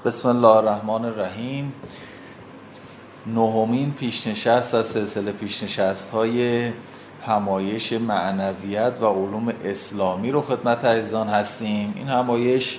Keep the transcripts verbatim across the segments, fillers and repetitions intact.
بسم الله الرحمن الرحیم. نهمین پیشنشست از سلسله پیشنشست‌های همایش معنویت و علوم اسلامی رو خدمت عزیزان هستیم. این همایش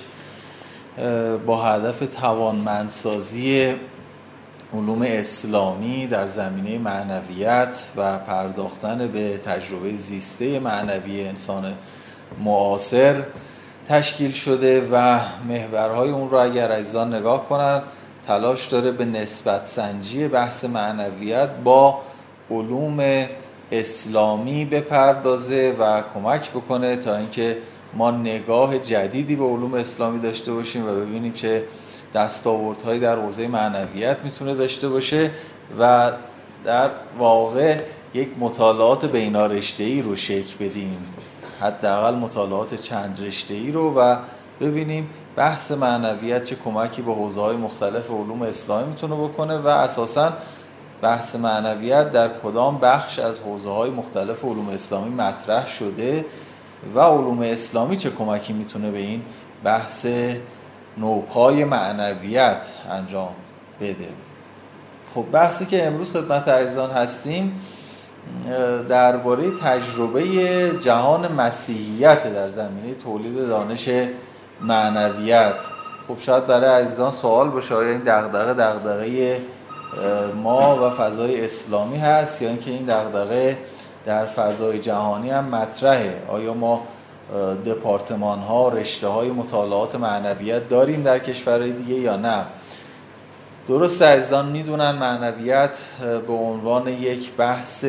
با هدف توانمندسازی علوم اسلامی در زمینه معنویت و پرداختن به تجربه زیسته معنوی انسان معاصر تشکیل شده و محورهای اون رو اگر عزیزان نگاه کنند تلاش داره به نسبت سنجی بحث معنویت با علوم اسلامی بپردازه و کمک بکنه تا اینکه ما نگاه جدیدی به علوم اسلامی داشته باشیم و ببینیم چه دستاوردهایی در حوزه معنویت میتونه داشته باشه و در واقع یک مطالعات بینارشته‌ای رو شکل بدیم، حداقل مطالعات چند رشته‌ای رو، و ببینیم بحث معنویت چه کمکی به حوزه‌های مختلف علوم اسلامی میتونه بکنه و اساساً بحث معنویت در کدام بخش از حوزه‌های مختلف علوم اسلامی مطرح شده و علوم اسلامی چه کمکی میتونه به این بحث نوپای معنویت انجام بده. خب بحثی که امروز خدمت عزیزان هستیم درباره تجربه جهان مسیحیت در زمینه تولید دانش معنویت. خب شاید برای عزیزان سوال باشه آیا این دغدغه دغدغه ما و فضای اسلامی هست یا اینکه این دغدغه در فضای جهانی هم مطرحه؟ آیا ما دپارتمان ها، رشته های مطالعات معنویت داریم در کشورهای دیگه یا نه؟ درست عزیزان میدونن معنویت به عنوان یک بحث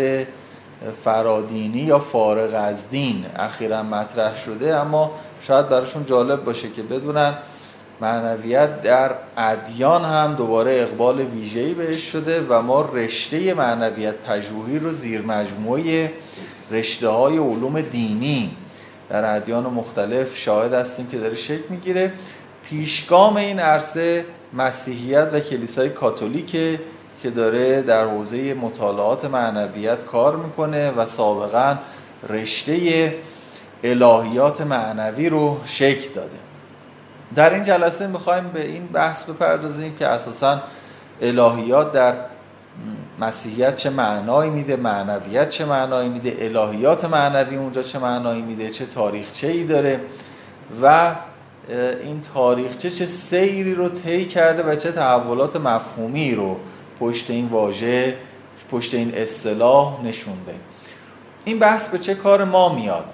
فرادینی یا فارغ از دین اخیراً مطرح شده، اما شاید براشون جالب باشه که بدونن معنویت در ادیان هم دوباره اقبال ویژه‌ای بهش شده و ما رشته معنویت پژوهی رو زیر مجموعه رشته‌های علوم دینی در ادیان مختلف شاهد هستیم که داره شکل میگیره. پیشگام این عرصه مسیحیت و کلیسای کاتولیکه که داره در حوزه مطالعات معنویت کار میکنه و سابقاً رشته الهیات معنوی رو شکل داده. در این جلسه میخوایم به این بحث بپردازیم که اساساً الهیات در مسیحیت چه معنایی میده، معنویت چه معنایی میده، الهیات معنوی اونجا چه معنایی میده، چه تاریخچه‌ای داره و این تاریخچه چه سیری رو طی کرده و چه تحولات مفهومی رو پشت این واژه، پشت این اصطلاح نشونده. این بحث به چه کار ما میاد؟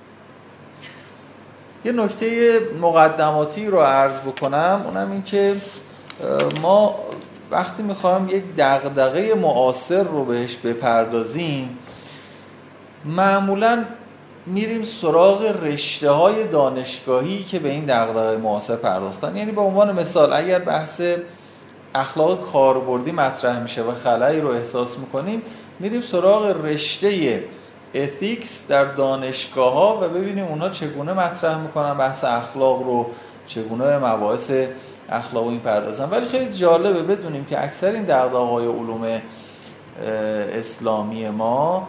یه نکته مقدماتی رو عرض بکنم، اونم این که ما وقتی میخوایم یک دغدغه معاصر رو بهش بپردازیم معمولاً میریم سراغ رشته‌های دانشگاهی که به این دغدغه معاصر پرداختن. یعنی به عنوان مثال اگر بحث اخلاق کاربردی مطرح میشه و خلایی رو احساس میکنیم میریم سراغ رشته اتیکس در دانشگاه‌ها و ببینیم اونا چگونه مطرح میکنن بحث اخلاق رو، چگونه مباحث اخلاق این پردازن. ولی خیلی جالبه بدونیم که اکثر این دغدغه‌های علوم اسلامی ما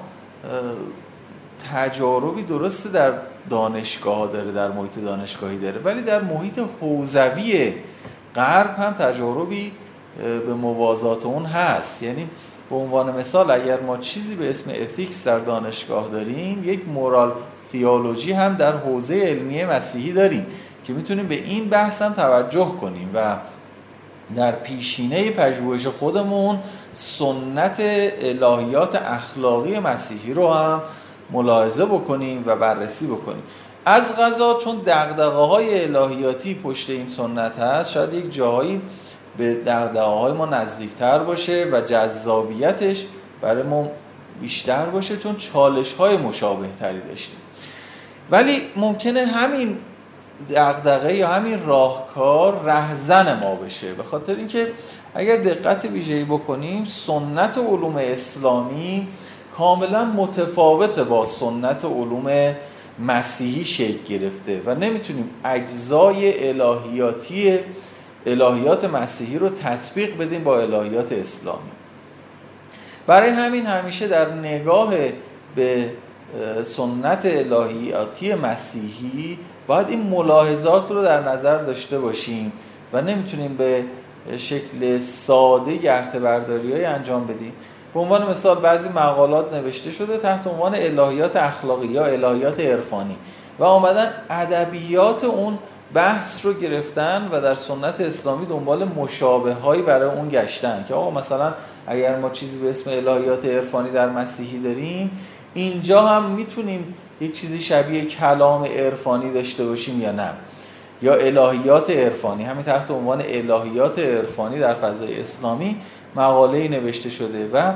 تجاربی درسته در دانشگاه داره، در محیط دانشگاهی داره، ولی در محیط حوزوی غرب هم تجاربی به موازات اون هست. یعنی به عنوان مثال اگر ما چیزی به اسم اتیکس در دانشگاه داریم، یک مورال تئولوژی هم در حوزه علمیه مسیحی داریم که میتونیم به این بحث هم توجه کنیم و در پیشینه پژوهش خودمون سنت الهیات اخلاقی مسیحی رو هم ملاحظه بکنیم و بررسی بکنیم. از قضا چون دغدغه‌های الهیاتی پشت این سنت هست، شاید یک جاهایی به دغدغه‌های ما نزدیکتر باشه و جذابیتش برای ما بیشتر باشه چون چالش‌های مشابه تری داشتیم. ولی ممکنه همین دغدغه یا همین راهکار رهزن ما بشه، به خاطر اینکه اگر دقت ویژه‌ای بکنیم سنت علوم اسلامی کاملا متفاوته با سنت علوم مسیحی شکل گرفته و نمیتونیم اجزای الهیاتی الهیات مسیحی رو تطبیق بدیم با الهیات اسلامی. برای همین همیشه در نگاه به سنت الهیاتی مسیحی باید این ملاحظات رو در نظر داشته باشیم و نمیتونیم به شکل ساده گرته برداری‌های انجام بدیم. به عنوان مثال بعضی مقالات نوشته شده تحت عنوان الهیات اخلاقی یا الهیات عرفانی و آمدن ادبیات اون بحث رو گرفتن و در سنت اسلامی دنبال مشابه‌هایی برای اون گشتن که آقا مثلا اگر ما چیزی به اسم الهیات عرفانی در مسیحی داریم، اینجا هم میتونیم یک چیزی شبیه کلام عرفانی داشته باشیم یا نه، یا الهیات عرفانی. همین تحت عنوان الهیات عرفانی در فضای اسلامی مقاله‌ای نوشته شده و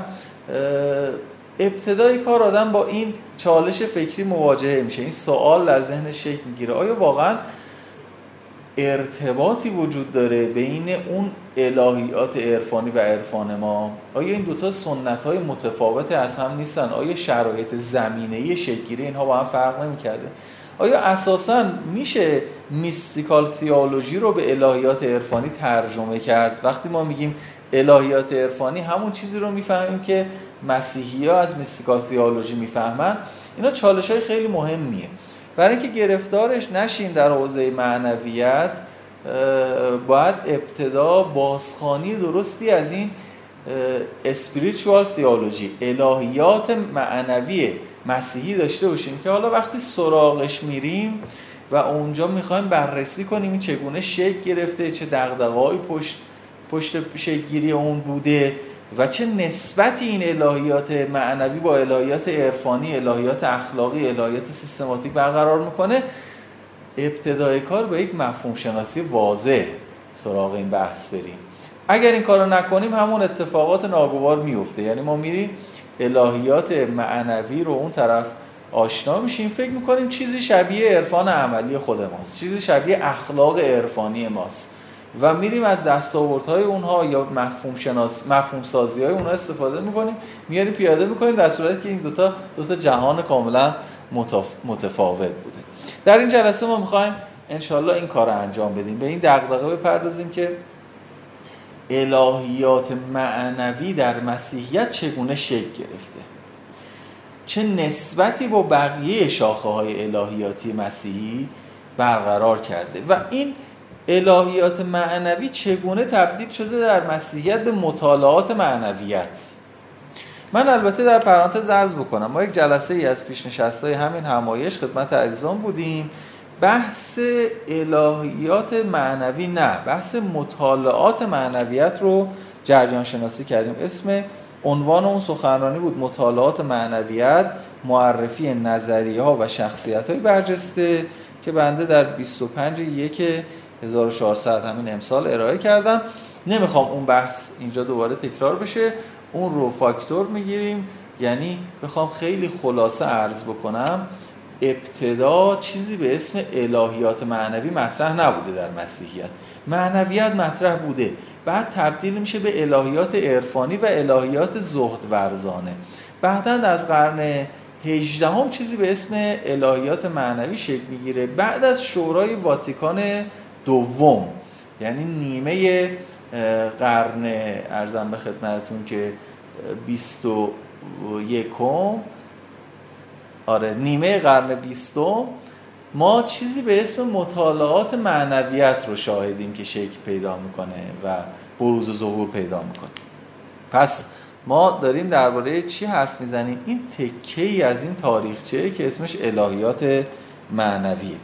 ابتدای کار آدم با این چالش فکری مواجهه میشه. این سوال در ذهنش شکل میگیره: آیا واقعا ارتباطی وجود داره بین اون الهیات عرفانی و عرفان ما؟ آیا این دوتا سنت‌های متفاوت از هم نیستن؟ آیا شرایط زمینه‌ای شکل‌گیری اینها با هم فرق نمی‌کرده؟ آیا اساساً میشه میستیکال تئولوژی رو به الهیات عرفانی ترجمه کرد؟ وقتی ما میگیم الهیات عرفانی همون چیزی رو میفهمیم که مسیحی‌ها از میستیکال تئولوژی میفهمن. اینا چالش‌های خیلی مهمیه. برای اینکه گرفتارش نشیم در حوزه معنویت، باید ابتدا بازخوانی درستی از این اسپریچوال تئولوژی، الهیات معنوی مسیحی داشته باشیم که حالا وقتی سراغش میریم و اونجا میخوایم بررسی کنیم این چگونه شکل گرفته، چه دغدغه‌ای پشت پشت شکل‌گیری اون بوده و چه نسبتی این الهیات معنوی با الهیات عرفانی، الهیات اخلاقی، الهیات سیستماتیک برقرار میکنه، ابتدای کار با یک مفهوم شناسی واضح سراغ این بحث بریم. اگر این کارو نکنیم همون اتفاقات ناگوار میفته. یعنی ما میریم الهیات معنوی رو اون طرف آشنا میشیم، فکر میکنیم چیزی شبیه عرفان عملی خود ماست، چیزی شبیه اخلاق عرفانی ماست و میریم از دستاوردهای اونها یا مفهوم شناس مفهوم سازی‌های اونها استفاده میکنیم، میاریم پیاده میکنیم، در صورتی که این دوتا دوتا جهان کاملا متفاوت بوده. در این جلسه ما میخوایم انشالله این کار رو انجام بدیم، به این دغدغه بپردازیم که الهیات معنوی در مسیحیت چگونه شکل گرفته، چه نسبتی با بقیه شاخه‌های الهیاتی مسیحی برقرار کرده و این الهیات معنوی چگونه تبدیل شده در مسیحیت به مطالعات معنویت. من البته در پرانتز عرض بکنم ما یک جلسه ای از پیشنشستای همین همایش خدمت عزیزان بودیم، بحث الهیات معنوی نه، بحث مطالعات معنویت رو جریان شناسی کردیم. اسم عنوان اون سخنرانی بود مطالعات معنویت، معرفی نظریه‌ها و شخصیت‌های برجسته که بنده در بیست و پنج یک هزار و چهارصد همین امسال ارائه کردم. نمیخوام اون بحث اینجا دوباره تکرار بشه، اون رو فاکتور میگیریم. یعنی بخوام خیلی خلاصه عرض بکنم، ابتدا چیزی به اسم الهیات معنوی مطرح نبوده در مسیحیت، معنویت مطرح بوده، بعد تبدیل میشه به الهیات عرفانی و الهیات زهد ورزانه. بعداً از قرن هجدهم چیزی به اسم الهیات معنوی شکل میگیره بعد از شورای واتیکان دوم، یعنی نیمه قرن ارزم به خدمتتون که بیست و یکم، آره نیمه قرن بیستم، ما چیزی به اسم مطالعات معنویت رو شاهدیم که شکل پیدا میکنه و بروز و ظهور پیدا میکنه. پس ما داریم درباره چی حرف میزنیم؟ این تکه‌ای از این تاریخچه که اسمش الهیات معنویه.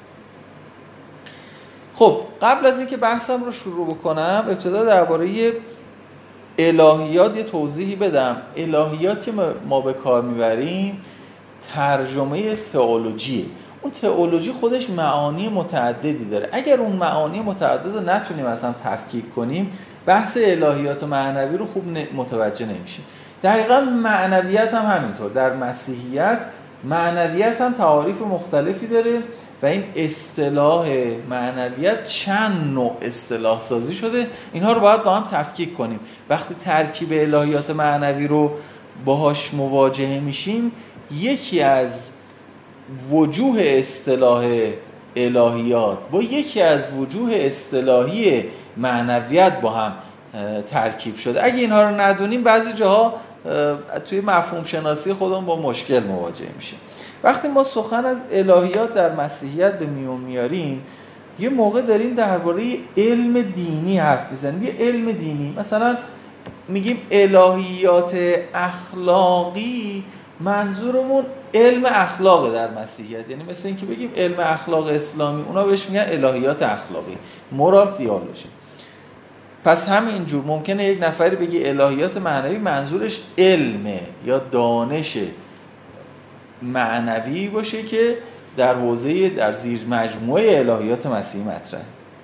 خب قبل از اینکه بحثم رو شروع بکنم ابتدا درباره الهیات یه توضیحی بدم. الهیات که ما به کار میبریم ترجمه تئولوژیه. اون تئولوژی خودش معانی متعددی داره. اگر اون معانی متعدد رو نتونیم اصلا تفکیک کنیم، بحث الهیات معنوی رو خوب متوجه نمیشیم. دقیقاً معنویت هم همینطور. در مسیحیت معنویت هم تعاریف مختلفی داره و این اصطلاح معنویت چند نوع اصطلاح سازی شده، اینها رو باید با هم تفکیک کنیم. وقتی ترکیب الهیات معنوی رو باهاش مواجهه میشیم، یکی از وجوه اصطلاح الهیات با یکی از وجوه اصطلاحی معنویت با هم ترکیب شده. اگه اینها رو ندونیم بعضی جاها توی مفهوم شناسی خودمون با مشکل مواجه میشیم. وقتی ما سخن از الهیات در مسیحیت به میون میاریم، یه موقع داریم درباره علم دینی حرف میزنیم. یه علم دینی مثلا میگیم الهیات اخلاقی، منظورمون علم اخلاق در مسیحیت، یعنی مثل این که بگیم علم اخلاق اسلامی، اونا بهش میگن الهیات اخلاقی، مورال تئولوژی. پس همینجور ممکنه یک نفری بگه الهیات معنوی، منظورش علمه یا دانش معنوی باشه که در حوزه در زیر مجموعه الهیات مسیحی مطرحه.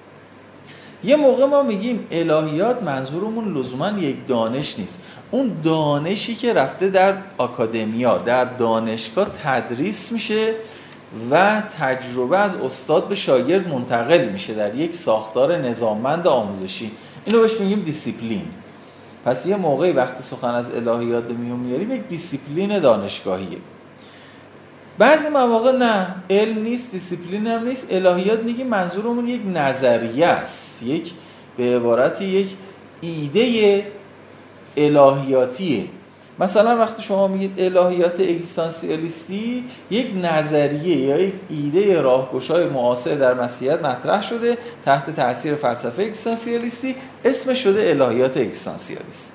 یه موقع ما میگیم الهیات، منظورمون لزوما یک دانش نیست، اون دانشی که رفته در آکادمیا، در دانشگاه تدریس میشه و تجربه از استاد به شاگرد منتقل میشه در یک ساختار نظاممند آموزشی. اینو بهش میگیم دیسیپلین. پس یه موقعی وقتی سخن از الهیات به میون میاریم، یک دیسیپلین دانشگاهیه. بعضی مواقع نه، علم نیست، دیسیپلین هم نیست، الهیات میگیم منظورمون یک نظریه است، یک به عبارتی یک ایده الهیاتیه. مثلا وقتی شما میگید الهیات اگزیستانسیالیستی، یک نظریه یا یک ایده راهگشای معاصر در مسیحیت مطرح شده تحت تاثیر فلسفه اگزیستانسیالیستی، اسمش شده الهیات اگزیستانسیالیستی.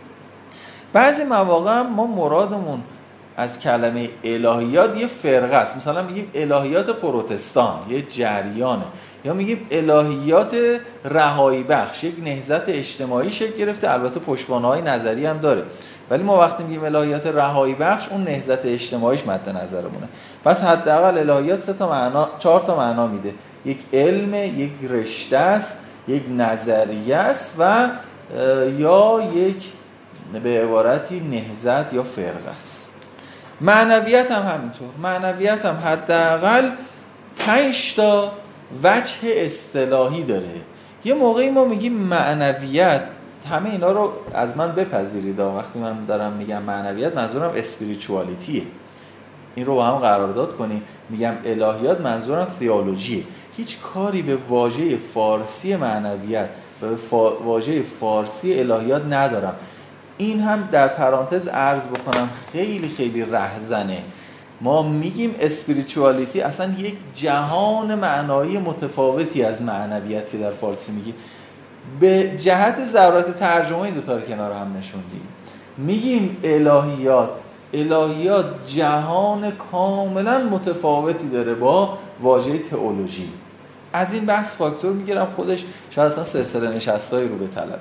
بعضی مواقع هم ما مرادمون از کلمه الهیات یه فرقه است، مثلا میگیم الهیات پروتستان، یه جریانه، یا میگیم الهیات رهایی بخش، یک نهضت اجتماعی شکل گرفته، البته پشتوانه‌های نظری هم داره، ولی ما وقتی میگیم الهیات رهایی بخش، اون نهضت اجتماعیش مد نظرمونه. پس حداقل الهیات سه تا معنا، چهار تا معنا میده، یک علم، یک رشته است، یک نظریه است و یا یک به عبارتی نهضت یا فرقه است. معنویت هم همینطور. معنویت هم حداقل پنج تا وجه اصطلاحی داره. یه موقعی ما میگیم معنویت، همه اینا رو از من بپذیرید، وقتی من دارم میگم معنویت منظورم اسپریچوالیتیه، این رو با هم قرارداد کنیم. میگم الهیات منظورم تئولوژیه. هیچ کاری به واژه فارسی معنویت و به فا... واژه فارسی الهیات ندارم. این هم در پرانتز عرض بکنم، خیلی خیلی رهزنه. ما میگیم اسپریچوالیتی، اصلا یک جهان معنایی متفاوتی از معنویت که در فارسی میگیم. به جهت ضرورت ترجمه این دوتا رو کنار هم نشوندیم. میگیم الهیات، الهیات جهان کاملا متفاوتی داره با واژه تئولوژی. از این بحث فاکتور میگیرم، خودش شاید اصلا سلسله نشستایی رو به طلبه.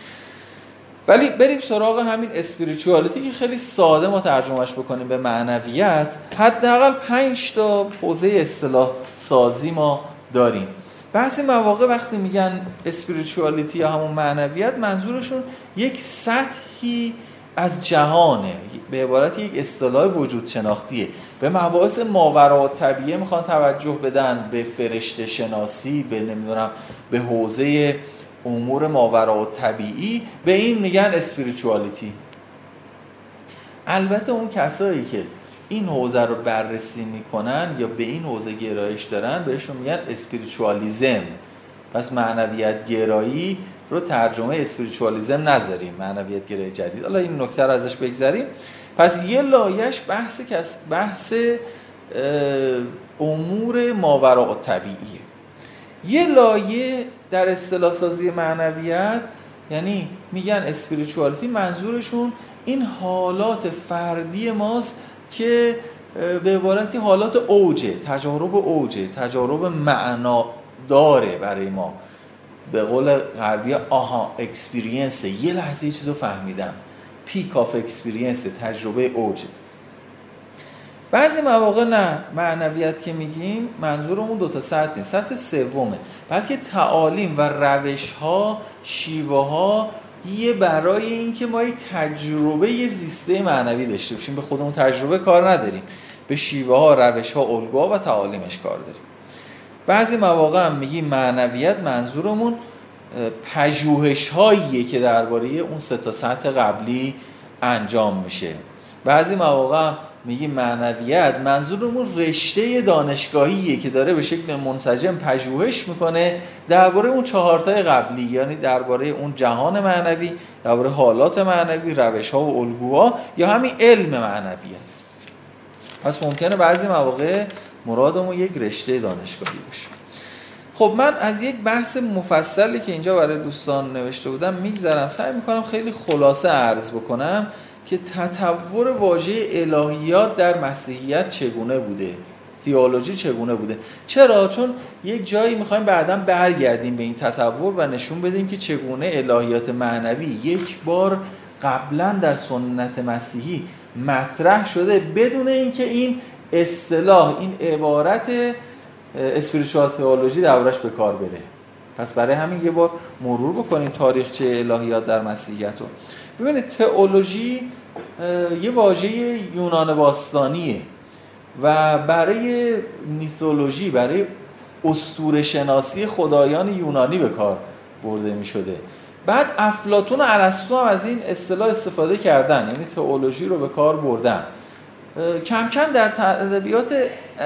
ولی بریم سراغ همین اسپریچوالیتی که خیلی ساده ما ترجمهش بکنیم به معنویت. حداقل پنج تا حوزه اصطلاح سازی ما داریم. بعضی مواقع وقتی میگن اسپریچوالیتی یا همون معنویت، منظورشون یک سطحی از جهانه، به عبارت یک اصطلاح وجود شناختیه. به مباحث ماوراءالطبیعه میخوان توجه بدن، به فرشته شناسی، به نمیدونم به حوزه امور ماوراءالطبیعی، به این میگن اسپریچوالیتی. البته اون کسایی که این حوزه رو بررسی میکنن یا به این حوزه گرایش دارن، بهشون میگن اسپریچوالیزم. پس معنویت گرایی رو ترجمه اسپریچوالیزم نذاریم، معنویت گرایی جدید. حالا این نکته رو ازش بگذریم. پس یه لایش بحث کس بحث امور ماوراءالطبیعیه. یه لایه در اصطلاح سازی معنویت، یعنی میگن اسپریچوالیتی، منظورشون این حالات فردی ماست که به عبارتی حالات اوجه، تجارب اوجه، تجارب معنا داره برای ما. به قول غربی آها اکسپریانس، یه لحظه یه چیزو فهمیدم، پیک آف اکسپریانس، تجربه اوجه. بعضی مواقع نه، معنویت که میگیم منظورمون دو تا سطح نیست، سطح سومه، بلکه تعالیم و روش‌ها، شیوه‌ها یه برای این که ما یک تجربه یه زیسته معنوی داشته باشیم. به خودمون تجربه کار نداریم، به شیوه‌ها، روش‌ها، الگوها و تعالیمش کار داریم. بعضی مواقع هم میگیم معنویت منظورمون پژوهش‌هاییه که درباره اون سه تا سطح قبلی انجام میشه. بعضی مواقع هم میگیم معنویت منظورمون رشته دانشگاهیه که داره به شکل منسجم پژوهش میکنه درباره اون چهارتای قبلی، یعنی درباره اون جهان معنوی، درباره حالات معنوی، روش‌ها و الگوها، یا همین علم معنویت. پس ممکنه بعضی مواقع مرادمون یک رشته دانشگاهی باشه. خب من از یک بحث مفصلی که اینجا برای دوستان نوشته بودم میگذرم، سعی میکنم خیلی خلاصه عرض بکنم که تطور واژه الهیات در مسیحیت چگونه بوده، تئولوژی چگونه بوده. چرا؟ چون یک جایی میخوایم بعداً برگردیم به این تطور و نشون بدیم که چگونه الهیات معنوی یک بار قبلا در سنت مسیحی مطرح شده بدون اینکه این اصطلاح، این عبارت اسپریچوال تئولوژی دربارش به کار بره. پس برای همین یه بار مرور بکنیم تاریخچه الهیات در مسیحیت رو. ببینید تئولوژی یه واژه یونان باستانیه و برای میتولوژی، برای اسطوره شناسی خدایان یونانی به کار برده می شده. بعد افلاطون و ارسطو هم از این اصطلاح استفاده کردن، یعنی تئولوژی رو به کار بردن. کم کم در ادبیات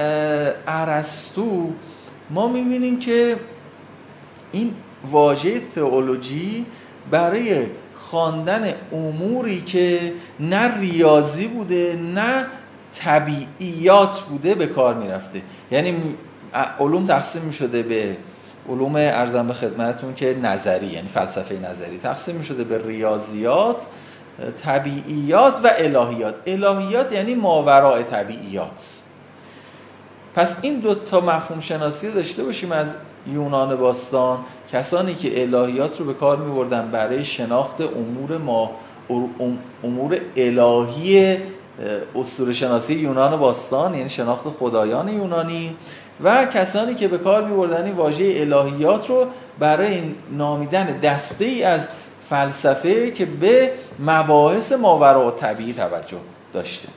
ارسطو ما می‌بینیم که این واژه تئولوژی برای خواندن اموری که نه ریاضی بوده نه طبیعیات بوده به کار می‌رفته. یعنی علوم تقسیم می‌شده به علوم ارزم به خدمتتون که نظری، یعنی فلسفه نظری، تقسیم می‌شده به ریاضیات، طبیعیات و الهیات. الهیات یعنی ماوراء طبیعیات. پس این دو تا مفهوم شناسی رو داشته باشیم از یونان باستان. کسانی که الهیات رو به کار می‌بردن برای شناخت امور ما امور الهی اسطوره شناسی یونان باستان، یعنی شناخت خدایان یونانی، و کسانی که به کار می‌بردن این واژه الهیات رو برای نامیدن دسته‌ای از فلسفه که به مباحث ماوراء طبیعی توجه داشته.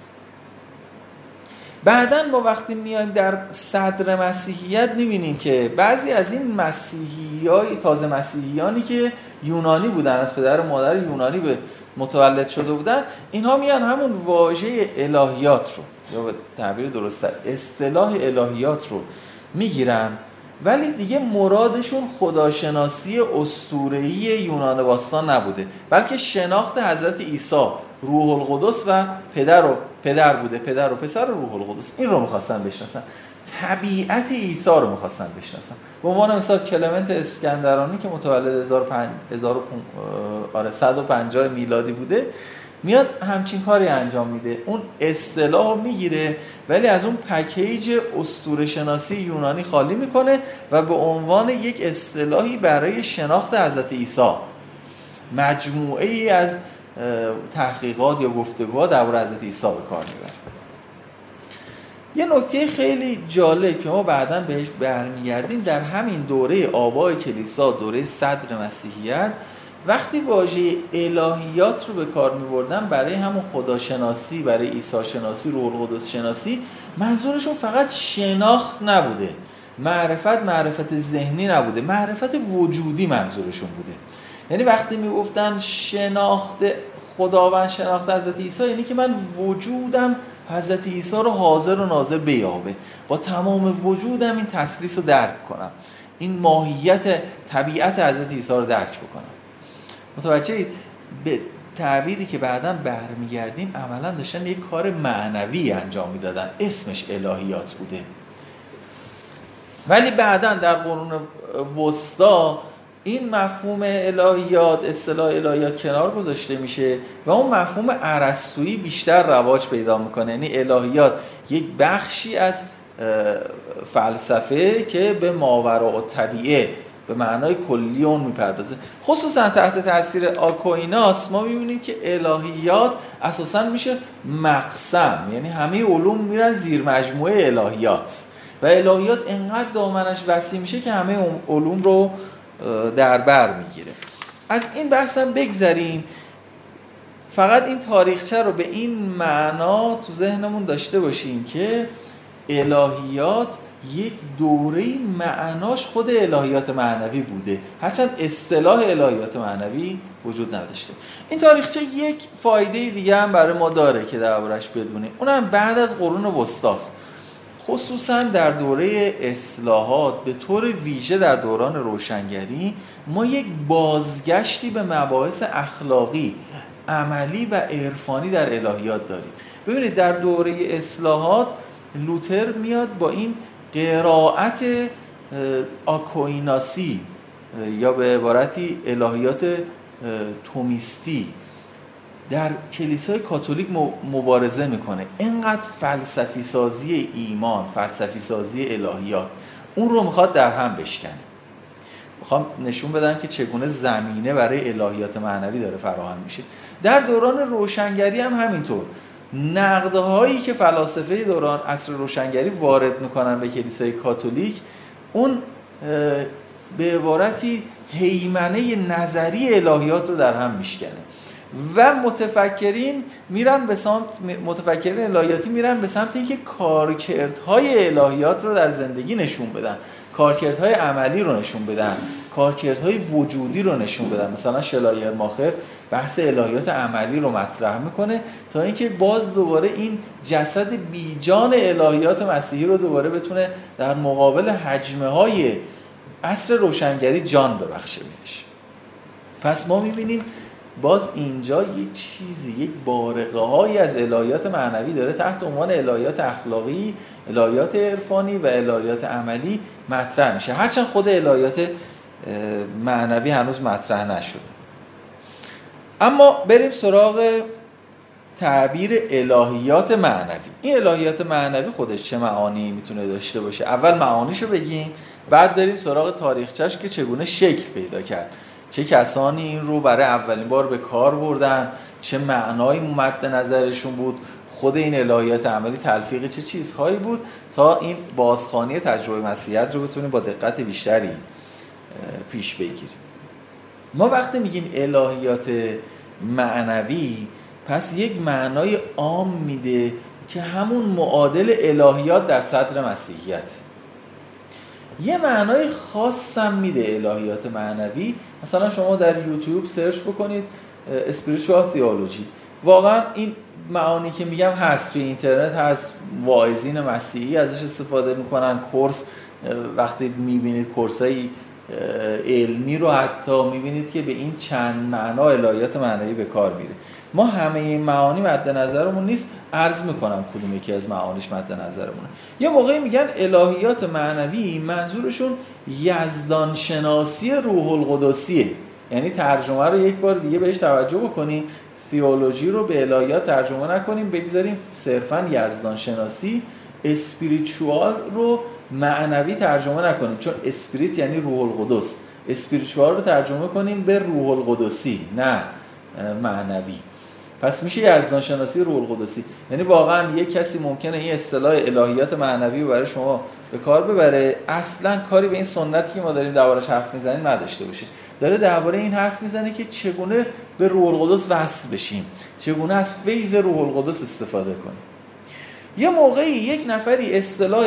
بعداً ما وقتی میایم در صدر مسیحیت می‌بینیم که بعضی از این مسیحیای تازه مسیحیانی که یونانی بودن، از پدر و مادر یونانی به متولد شده بودن، اینها میان همون واژه الهیات رو، یا به تعبیر درست‌تر اصطلاح الهیات رو میگیرن، ولی دیگه مرادشون خداشناسی اسطوره‌ای یونان باستان نبوده، بلکه شناخت حضرت عیسی روح القدس و پدر و پدر بوده، پدر و پسر و روح القدس. این رو می‌خواستن بشناسن، طبیعت عیسی رو می‌خواستن بشناسن. به عنوان مثال کلمنت اسکندرانی که متولد هزار و صد و پنجاه میلادی بوده، میاد همچین کاری انجام میده، اون اصطلاح میگیره ولی از اون پکیج اسطوره شناسی یونانی خالی میکنه و به عنوان یک اصطلاحی برای شناخت حضرت عیسی، مجموعه ای از تحقیقات یا گفتگوها درباره حضرت عیسی به کار میبره. یه نکته خیلی جالب که ما بعداً بهش برمیگردیم، در همین دوره آبای کلیسا، دوره صدر مسیحیت، وقتی واژه الهیات رو به کار می‌بردن برای همون خداشناسی، برای عیسی شناسی، روح القدس شناسی، منظورشون فقط شناخت نبوده، معرفت معرفت ذهنی نبوده، معرفت وجودی منظورشون بوده. یعنی وقتی میگفتن شناخت خداوند، شناخت حضرت عیسی، یعنی که من وجودم حضرت عیسی رو حاضر و ناظر بیابه، با تمام وجودم این تسلیس رو درک کنم، این ماهیت طبیعت حضرت عیسی رو درک بکنم. متوجهید؟ به تعبیری که بعداً برمیگردیم عملاً داشتن یک کار معنوی انجام میدادن، اسمش الهیات بوده. ولی بعداً در قرون وسطا این مفهوم الهیات، اصطلاح الهیات کنار گذاشته میشه و اون مفهوم ارسطویی بیشتر رواج پیدا میکنه. یعنی الهیات یک بخشی از فلسفه که به ماوراء طبیعه به معنای کلی اون میپردازه. خصوصا تحت تاثیر آکویناس ما میبینیم که الهیات اساسا میشه مقسم، یعنی همه علوم میرن زیر مجموعه الهیات و الهیات انقدر دامنش وسیع میشه که همه علوم رو در بر میگیره. از این بحثم بگذریم، فقط این تاریخچه رو به این معنا تو ذهنمون داشته باشیم که الهیات یک دوره‌ای معناش خود الهیات معنوی بوده، هرچند اصطلاح الهیات معنوی وجود نداشته. این تاریخچه یک فایده دیگه هم برای ما داره که دربارش بدونیم، اونم بعد از قرون وسطاست، خصوصا در دوره اصلاحات، به طور ویژه در دوران روشنگری، ما یک بازگشتی به مباحث اخلاقی، عملی و عرفانی در الهیات داریم. ببینید در دوره اصلاحات لوتر میاد با این قرائت آکویناسی یا به عبارتی الهیات تومیستی در کلیسای کاتولیک مبارزه میکنه. اینقدر فلسفی سازی ایمان، فلسفی سازی الهیات، اون رو میخواد در هم بشکنه. میخوام نشون بدم که چگونه زمینه برای الهیات معنوی داره فراهم میشه. در دوران روشنگری هم همینطور. نقدهایی که فلاسفه دوران عصر روشنگری وارد میکنن به کلیسای کاتولیک، اون به عبارتی هیمنه نظری الهیات رو در هم میشکنه و متفکرین میرن به سمت متفکرین الهیاتی میرن به سمت اینکه کارکردهای الهیات رو در زندگی نشون بدن، کارکردهای عملی رو نشون بدن، کارکردهای وجودی رو نشون بدن. مثلا شلایرماخر بحث الهیات عملی رو مطرح میکنه تا اینکه باز دوباره این جسد بیجان الهیات مسیحی رو دوباره بتونه در مقابل حجمه های عصر روشنگری جان ببخشه بهش. پس ما میبینیم باز اینجا یک چیزی، یک بارقه هایی از الهیات معنوی داره تحت عنوان الهیات اخلاقی، الهیات عرفانی و الهیات عملی مطرح میشه، هرچند خود الهیات معنوی هنوز مطرح نشده. اما بریم سراغ تعبیر الهیات معنوی. این الهیات معنوی خودش چه معانی میتونه داشته باشه؟ اول معانیشو بگیم، بعد بریم سراغ تاریخچه‌اش که چگونه شکل پیدا کرد، چه کسانی این رو برای اولین بار به کار بردن، چه معنایی مد نظرشون بود، خود این الهیات عملی تلفیق چه چیزهایی بود، تا این بازخوانی تجربه مسیحیت رو بتونیم با دقت بیشتری پیش بگیریم. ما وقتی میگیم الهیات معنوی، پس یک معنای عام میده که همون معادل الهیات در صدر مسیحیت. یه معنای خاص هم میده الهیات معنوی. مثلا شما در یوتیوب سرچ بکنید spiritual theology، واقعا این معانی که میگم هست، توی اینترنت هست، واعظین مسیحی ازش استفاده میکنن. کورس وقتی میبینید کورسای علمی رو حتی میبینید که به این چند معنا الهیات معنوی به کار میره. ما همه این معانی مد نظرمون نیست، عرض میکنم کدوم یکی از معانیش مد نظرمونه. یه موقعی میگن الهیات معنوی، منظورشون یزدان شناسی روح القدسیه. یعنی ترجمه رو یک بار دیگه بهش توجه بکنیم، تئولوژی رو به الهیات ترجمه نکنیم، بگذاریم صرفاً یزدان شناسی. اسپریچوال رو معنوی ترجمه نکنیم، چون اسپریت یعنی روح القدس، اسپریچوال رو ترجمه کنیم به روح القدسی، نه معنوی. پس میشه یزدان شناسی روح القدسی. یعنی واقعا یک کسی ممکنه این اصطلاح الهیات معنوی رو برای شما به کار ببره، اصلا کاری به این سنتی که ما داریم دربارش حرف میزنیم نداشته باشه. داره درباره این حرف میزنه که چگونه به روح القدس وصل بشیم، چگونه از فیض روح القدس استفاده کنیم. یه موقعی یک نفری اصطلاح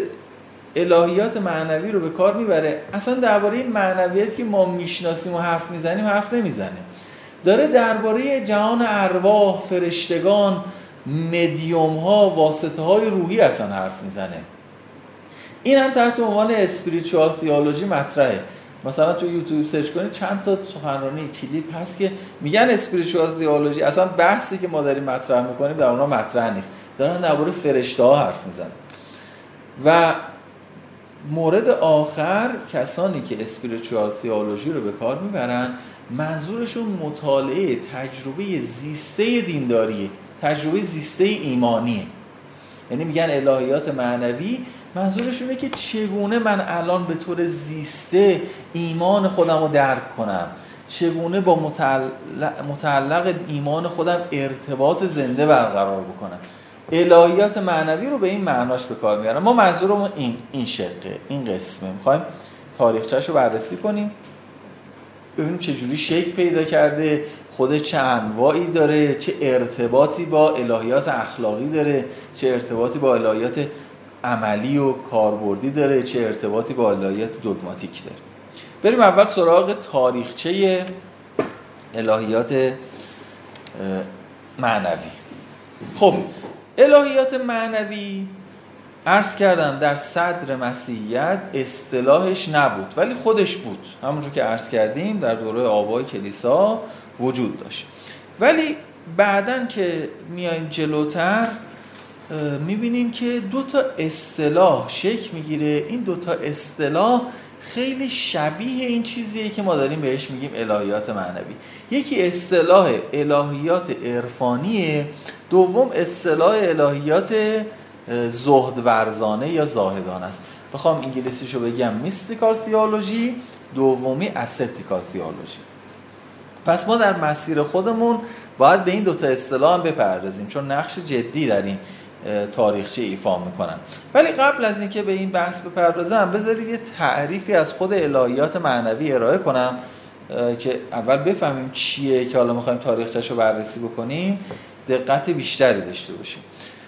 الهیات معنوی رو به کار میبره، اصلا درباره این معنویت که ما میشناسیم و حرف میزنیم حرف نمیزنه. داره درباره جهان ارواح، فرشتگان، مدیوم ها، واسطه های روحی اصلا حرف میزنه. این هم تحت عنوان اسپریچوال تئولوژی مطرحه. مثلا تو یوتیوب سرچ کنید چند تا سخنرانی کلیپ هست که میگن اسپریچوال تئولوژی، اصلا بحثی که ما داریم مطرح میکنیم در اونها مطرح نیست، دارن درباره فرشته ها حرف میزنن. و مورد آخر، کسانی که اسپریچوال تئولوژی رو به کار میبرن، منظورشون مطالعه تجربه زیسته دینداریه، تجربه زیسته ایمانیه. یعنی میگن الهیات معنوی منظورشونه که چگونه من الان به طور زیسته ایمان خودم رو درک کنم، چگونه با متعلق, متعلق ایمان خودم ارتباط زنده برقرار بکنم. الهیات معنوی رو به این معناش به کار میارن. ما منظورمون این این شقه، این قسمه. میخوایم تاریخچه‌شو بررسی کنیم، ببینیم چه جوری شکل پیدا کرده، خود چه انواعی داره، چه ارتباطی با الهیات اخلاقی داره، چه ارتباطی با الهیات عملی و کاربردی داره، چه ارتباطی با الهیات دوگماتیک داره. بریم اول سراغ تاریخچه الهیات معنوی. خب الهیات معنوی عرض کردم در صدر مسیحیت اصطلاحش نبود، ولی خودش بود. همونجور که عرض کردیم در دوره آبای کلیسا وجود داشت. ولی بعدن که میایم جلوتر میبینیم که دو تا اصطلاح شکل میگیره. این دو تا اصطلاح خیلی شبیه این چیزیه که ما داریم بهش میگیم الهیات معنوی. یکی اصطلاح الهیات عرفانیه، دوم اصطلاح الهیات زهد ورزانه یا زاهدانه است. بخوام انگلیسیشو بگم میستیکال تئولوژی، دومی استیکال تئولوژی. پس ما در مسیر خودمون باید به این دوتا اصطلاح هم بپردازیم چون نقش جدی در این تاریخچه ایفا میکنن. ولی قبل از اینکه به این بحث بپردازم بذارید یه تعریفی از خود الهیات معنوی ارائه کنم که اول بفهمیم چیه که حالا میخوایم تاریخچه‌شو بررسی بکنیم، دقت بیشتری داشته باشیم.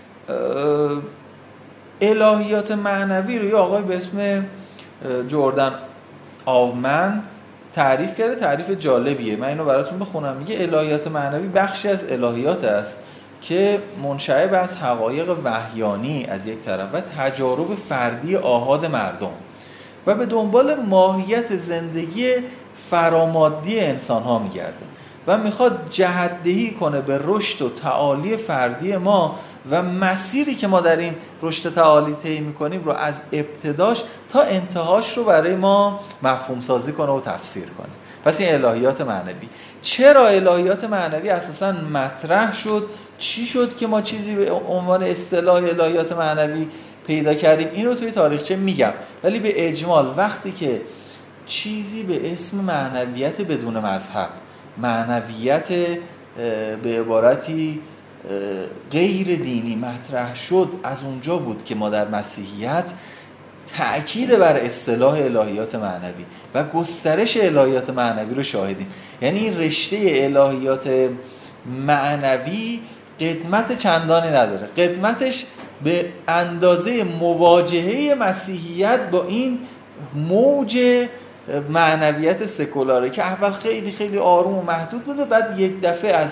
الهیات معنوی رو یه آقای به اسم جردن آومن تعریف کرده. تعریف جالبیه، من اینو براتون بخونم. میگه الهیات معنوی بخشی از الهیات است که منشعب از حقایق وحیانی از یک طرف و تجارب فردی آحاد مردم و به دنبال ماهیت زندگی فرامادی انسان ها میگرده و میخواد جهت‌دهی کنه به رشد و تعالی فردی ما و مسیری که ما در این رشد تعالی طی میکنیم رو از ابتداش تا انتهاش رو برای ما مفهوم سازی کنه و تفسیر کنه. پس این الهیات معنوی. چرا الهیات معنوی اساساً مطرح شد؟ چی شد که ما چیزی به عنوان اصطلاح الهیات معنوی پیدا کردیم؟ این رو توی تاریخچه میگم، ولی به اجمال وقتی که چیزی به اسم معنویت بدون مذهب، معنویت به عبارتی غیر دینی مطرح شد، از اونجا بود که ما در مسیحیت تأکید بر اصطلاح الهیات معنوی و گسترش الهیات معنوی رو شاهدیم. یعنی این رشته الهیات معنوی قدمت چندانی نداره. قدمتش به اندازه مواجهه مسیحیت با این موج معنویت سکولاره که اول خیلی خیلی آروم و محدود بوده، بعد یک دفعه از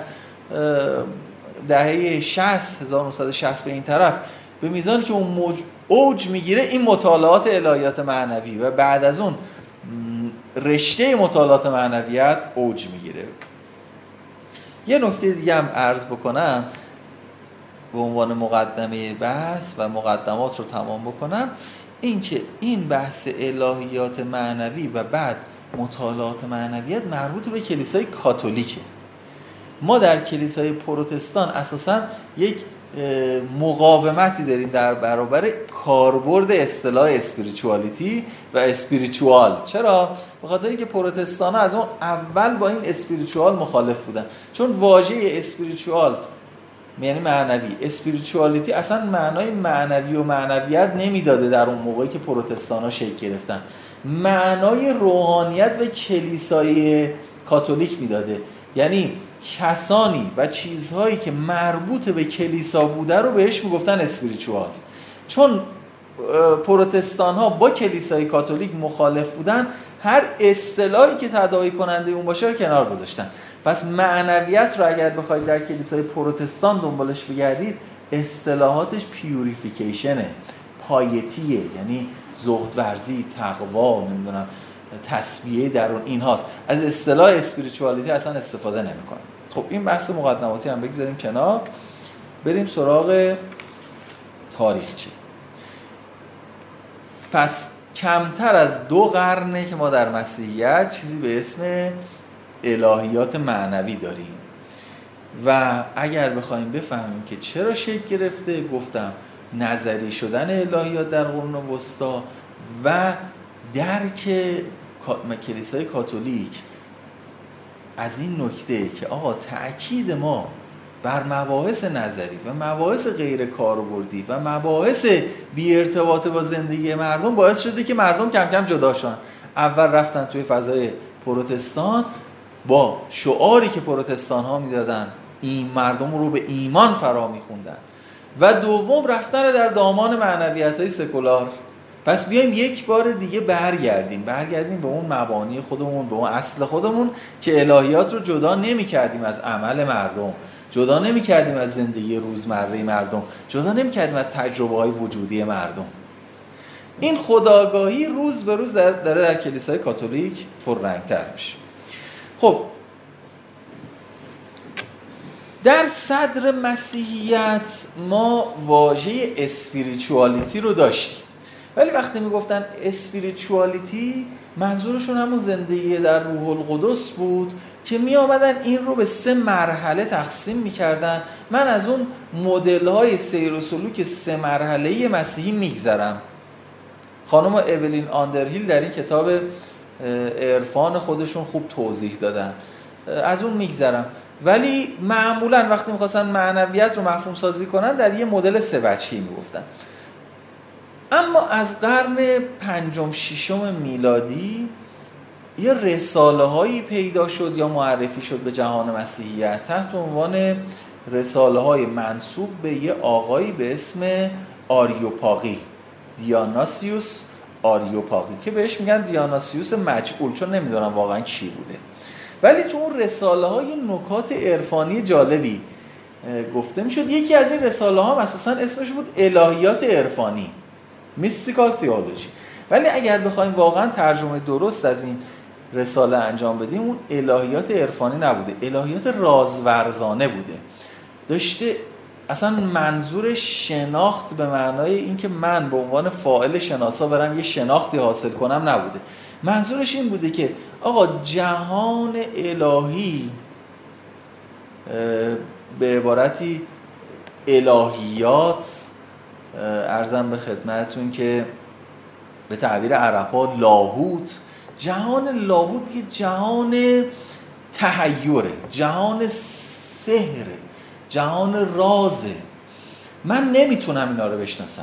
دهه شصت هزار و نهصد و شصت به این طرف به میزانی که اون موج اوج میگیره این مطالعات الهیات معنوی و بعد از اون رشته مطالعات معنویت اوج میگیره. یه نکته دیگه هم عرض بکنم به عنوان مقدمه بحث و مقدمات رو تمام بکنم، این که این بحث الهیات معنوی و بعد مطالعات معنویت مربوط به کلیسای کاتولیکه. ما در کلیسای پروتستان اساساً یک مقاومتی داریم در برابر کاربرد اصطلاح اسپریچوالیتی و اسپریچوال. چرا؟ به خاطر اینکه پروتستان‌ها از اون اول با این اسپریچوال مخالف بودن، چون واژه اسپریچوال یعنی معنوی، اسپریچوالیتی اصلا معنای معنوی و معنویت نمیداده. در اون موقعی که پروتستان‌ها شکل گرفتن معنای روحانیت و کلیسای کاتولیک میداده، یعنی کسانی و چیزهایی که مربوط به کلیسا بوده رو بهش میگفتن اسپریچوال. چون پروتستان ها با کلیسای کاتولیک مخالف بودن، هر اصطلاحی که تداعی کننده اون باشه رو کنار گذاشتن. پس معنویت رو اگر بخواید در کلیسای پروتستان دنبالش بگردید، اصطلاحاتش پیوریفیکیشنه، پایتیه، یعنی زهد ورزی، تقوا، نمیدونم تسبیح درون این هاست. از اصطلاح اسپریچوالیتی اصلا استفاده نمی‌کنه. خب این بحث مقدماتی هم بگذاریم کنار، بریم سراغ تاریخچه. پس کمتر از دو قرنه که ما در مسیحیت چیزی به اسم الهیات معنوی داریم و اگر بخوایم بفهمیم که چرا شکل گرفته، گفتم نظری شدن الهیات در قرون وسطا و درک کلیسای کاتولیک از این نکته که آقا تأکید ما بر مباحث نظری و مباحث غیر کاربردی و مباحث بی ارتباط با زندگی مردم باعث شده که مردم کم کم جدا شدن. اول رفتن توی فضای پروتستان با شعاری که پروتستان ها میدادن این مردم رو به ایمان فرا میخوندن و دوم رفتن در دامان معنویت های سکولار. پس بیایم یک بار دیگه برگردیم برگردیم به اون مبانی خودمون، به اون اصل خودمون که الهیات رو جدا نمی کردیم از عمل مردم، جدا نمی کردیم از زندگی روزمره مردم، جدا نمی کردیم از تجربه های وجودی مردم. این خودآگاهی روز به روز داره در, در کلیسای کاتولیک پررنگتر میشه. خب در صدر مسیحیت ما واژه اسپریچوالیتی رو داشتیم، ولی وقتی میگفتن اسپریچوالیتی منظورشون همون زندگی در روح القدس بود که می آمدن این رو به سه مرحله تقسیم میکردن. من از اون مدل های سیر و سلوک سه مرحله‌ای مسیحی میگذرم. خانم اولین آندرهیل در این کتاب عرفان خودشون خوب توضیح دادن، از اون میگذرم. ولی معمولا وقتی میخواستن معنویت رو مفهوم سازی کنن در یه مدل سه وجهی میگفتن. اما از قرن پنجم ششم میلادی یه رساله هایی پیدا شد یا معرفی شد به جهان مسیحیت تحت عنوان رساله های منسوب به یه آقایی به اسم آریوپاغی، دیاناسیوس آریوپاغی، که بهش میگن دیاناسیوس مجهول، چون نمیدونم واقعا کی بوده. ولی تو اون رساله های نکات عرفانی جالبی گفته میشد. یکی از این رساله ها اساسا اسمش بود الهیات عرفانی، میستیکال تئولوژی. ولی اگر بخوایم واقعا ترجمه درست از این رساله انجام بدیم، اون الهیات عرفانی نبوده، الهیات رازورزانه بوده. داشته اصلا منظور شناخت به معنای این که من به عنوان فاعل شناسا برم یه شناختی حاصل کنم نبوده. منظورش این بوده که آقا جهان الهی به عبارتی الهیات، عرضم به خدمتون که به تعبیر عرب‌ها لاهوت، جهان لاهوت یه جهان تحیره، جهان سحره، جهان رازه. من نمیتونم اینا رو بشناسم.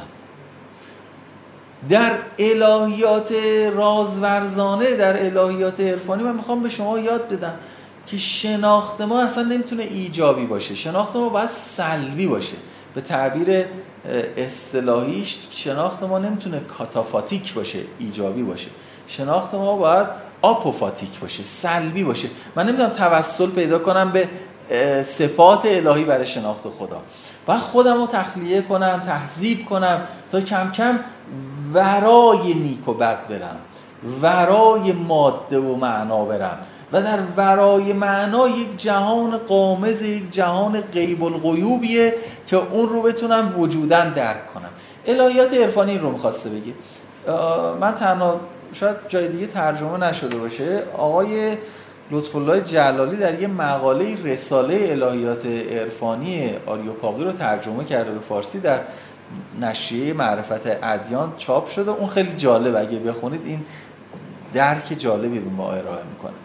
در الهیات رازورزانه، در الهیات عرفانی، من میخوام به شما یاد بدم که شناخت ما اصلا نمیتونه ایجابی باشه، شناخت ما باید سلبی باشه. به تعبیر اصطلاحیش شناخت ما نمیتونه کاتافاتیک باشه، ایجابی باشه. شناخت ما باید آپوفاتیک باشه، سلبی باشه. من نمیتونم توسل پیدا کنم به صفات الهی برای شناخت خدا. باید خودم رو تخلیه کنم، تهذیب کنم تا کم کم ورای نیک و بد برم، ورای ماده و معنا برم و در ورای معنا یک جهان غامض، یک جهان غیب الغیوبیه که اون رو بتونم وجوداً درک کنم. الهیات عرفانی رو می‌خواسته بگه. من تنها شاید جای دیگه ترجمه نشده باشه، آقای لطف‌الله جلالی در یه مقاله رساله الهیات عرفانی آریوپاغی رو ترجمه کرده به فارسی، در نشریه معرفت ادیان چاپ شده. اون خیلی جالب، اگه بخونید این درک جالبی رو ما ارائه میکنه.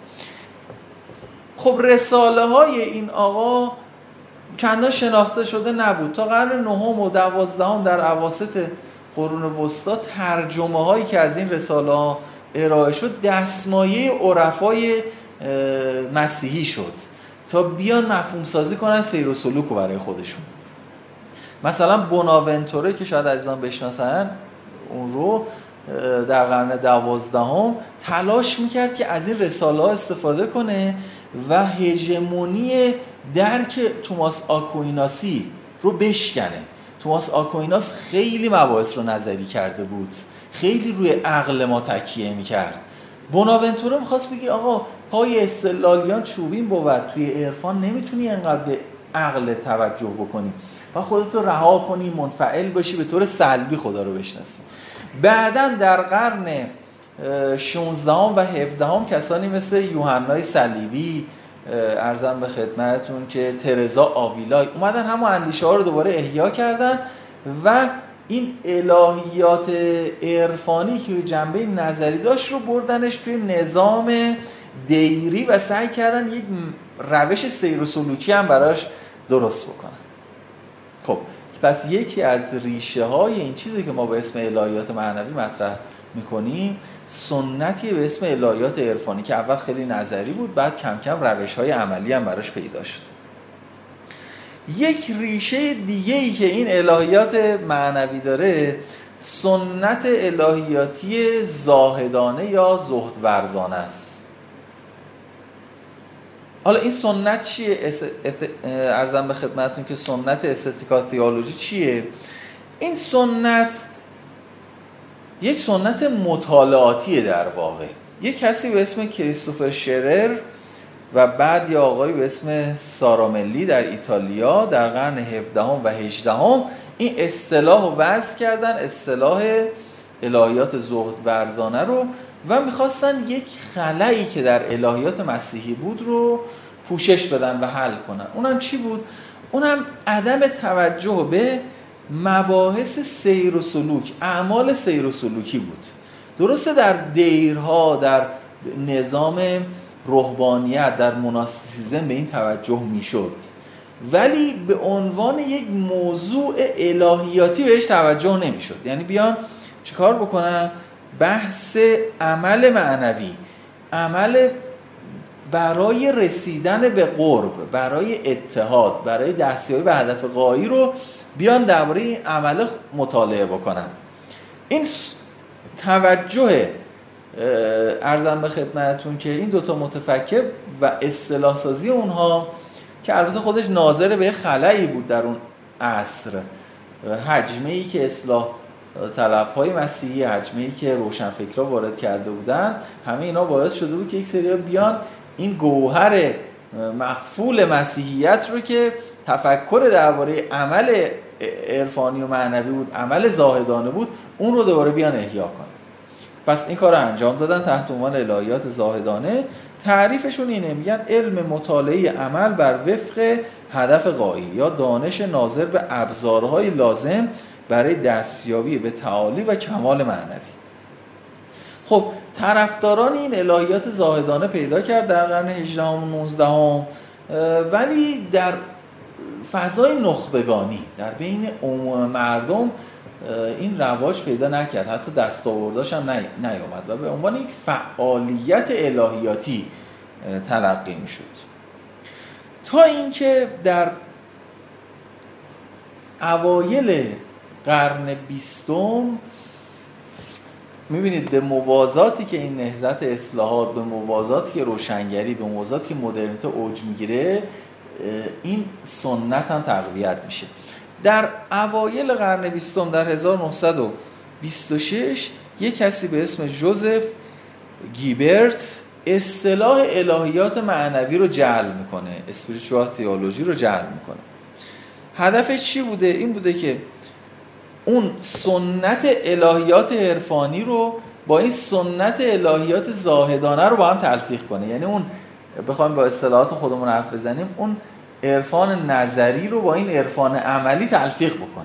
خب رساله های این آقا چندان شناخته شده نبود. تا قرن نهم و دوازدهم در اواسط قرون وسطا ترجمه هایی که از این رساله ها ارائه شد دستمایه عرفای مسیحی شد تا بیان مفهوم سازی کنن سیر و سلوک رو برای خودشون. مثلا بوناونتوره که شاید عزیزان بشناسن، اون رو در قرن دوازدهم تلاش میکرد که از این رساله ها استفاده کنه و هژمونی درک توماس آکویناسی رو بشکنه. توماس آکویناس خیلی مباحث رو نظری کرده بود، خیلی روی عقل ما تکیه میکرد. بوناونتوره میخواست بگی آقا پای استدلالیان چوبین بود، توی عرفان نمیتونی انقدر به عقل توجه بکنی و خودت رو رها کنی، منفعل باشی، به طور سلبی خدا رو بشناسی. بعداً در قرن شانزدهم و هفدهم کسانی مثل یوحنای صلیبی، عرضم به خدمتتون که ترزا آویلا، اومدن همون اندیشه ها رو دوباره احیا کردن و این الهیات عرفانی که جنبه نظری داشت رو بردنش توی نظام دیری و سعی کردن یک روش سیر و سلوکی هم براش درست بکنن. خب پس یکی از ریشه های این چیزی که ما به اسم الهیات معنوی مطرح میکنیم سنتی به اسم الهیات عرفانی که اول خیلی نظری بود، بعد کم کم روش های عملی هم براش پیدا شد. یک ریشه دیگه ای که این الهیات معنوی داره سنت الهیاتی زاهدانه یا زهد ورزانه است. حالا این سنت چیه؟ عرضم به خدمتتون که سنت استتیکال تئولوژی چیه؟ این سنت یک سنت مطالعاتیه در واقع. یک کسی به اسم کریستوفر شرر و بعد یه آقایی به اسم ساراملی در ایتالیا در قرن هفدهم و هجدهم این اصطلاح رو وضع کردن، اصطلاح الهیات زهد ورزانه رو، و میخواستن یک خلایی که در الهیات مسیحی بود رو پوشش بدن و حل کنن. اونم چی بود؟ اونم عدم توجه به مباحث سیر و سلوک، اعمال سیر و سلوکی بود. درسته در دیرها، در نظام رهبانیت، در مناستیسیزم به این توجه میشد، ولی به عنوان یک موضوع الهیاتی بهش توجه نمیشد. یعنی بیان چیکار بکنن؟ بحث عمل معنوی، عمل برای رسیدن به قرب، برای اتحاد، برای دستیابی به هدف غایی رو بیان درباره این عمل مطالعه بکنن. این توجه عرضم به خدمتتون که این دوتا متفکر و اصطلاح سازی اونها که البته خودش ناظر به خلایی بود در اون عصر، حجمه‌ای که اصلاح طلب‌های مسیحی، حجمه‌ای که روشنفکرها وارد کرده بودن، همه اینا باعث شده بود که یک سری بیان این گوهر مخفول مسیحیت رو که تفکر درباره عمل عرفانی و معنوی بود، عمل زاهدانه بود، اون رو دوباره بیان احیا کنن. پس این کار رو انجام دادن تحت عنوان الهیات زاهدانه. تعریفشون اینه، میگن علم مطالعه عمل بر وفق هدف غایی یا دانش ناظر به ابزارهای لازم برای دستیابی به تعالی و کمال معنوی. خب طرفداران این الهیات زاهدانه پیدا کرد در قرن هجدهم و نوزدهم، ولی در فضای نخبگانی در بین عموم مردم این رواج پیدا نکرد، حتی دستاورداش هم نیامد و به عنوان یک فعالیت الهیاتی تلقی میشد. تا اینکه در اوایل قرن بیستم میبینید به موازاتی که این نهضت اصلاحات، به موازاتی که روشنگری، به موازاتی که مدرنیته اوج میگیره، این سنت هم تقویت میشه. در اوایل قرن بیستم در هزار و نهصد و بیست و شش یک کسی به اسم جوزف گیبرت اصطلاح الهیات معنوی رو جعل میکنه، اسپریچوال تئولوژی رو جعل میکنه. هدفش چی بوده؟ این بوده که اون سنت الهیات عرفانی رو با این سنت الهیات زاهدانه رو با هم تلفیق کنه. یعنی اون بخوایم با اصطلاحات خودمون حرف بزنیم، اون عرفان نظری رو با این عرفان عملی تلفیق بکنه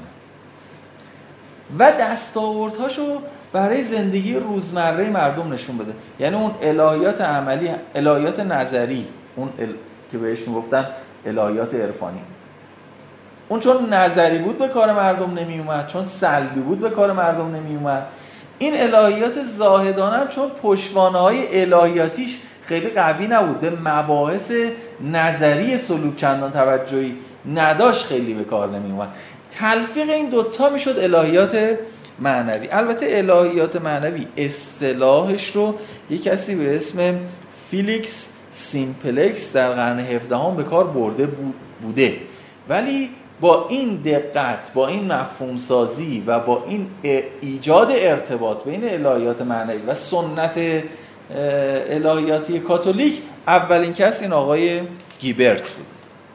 و دستاوردهاشو برای زندگی روزمره مردم نشون بده. یعنی اون الهیات عملی، الهیات نظری، اون ال... که بهش میگفتن الهیات عرفانی، اون چون نظری بود به کار مردم نمی اومد، چون سلبی بود به کار مردم نمی اومد. این الهیات زاهدانه هم چون پشتوانه‌های الهیاتیش خیلی قوی نبود، به مباحث نظری سلوک چندان توجهی نداشت، خیلی به کار نمی اومد. تلفیق این دوتا میشد الهیات معنوی. البته الهیات معنوی اصطلاحش رو یک کسی به اسم فیلیکس سیمپلکس در قرن هفدهم به کار برده بوده، ولی با این دقت، با این مفهوم سازی و با این ایجاد ارتباط بین الهیات معنوی و سنت الهیاتی کاتولیک، اولین کس این آقای گیبرت بود.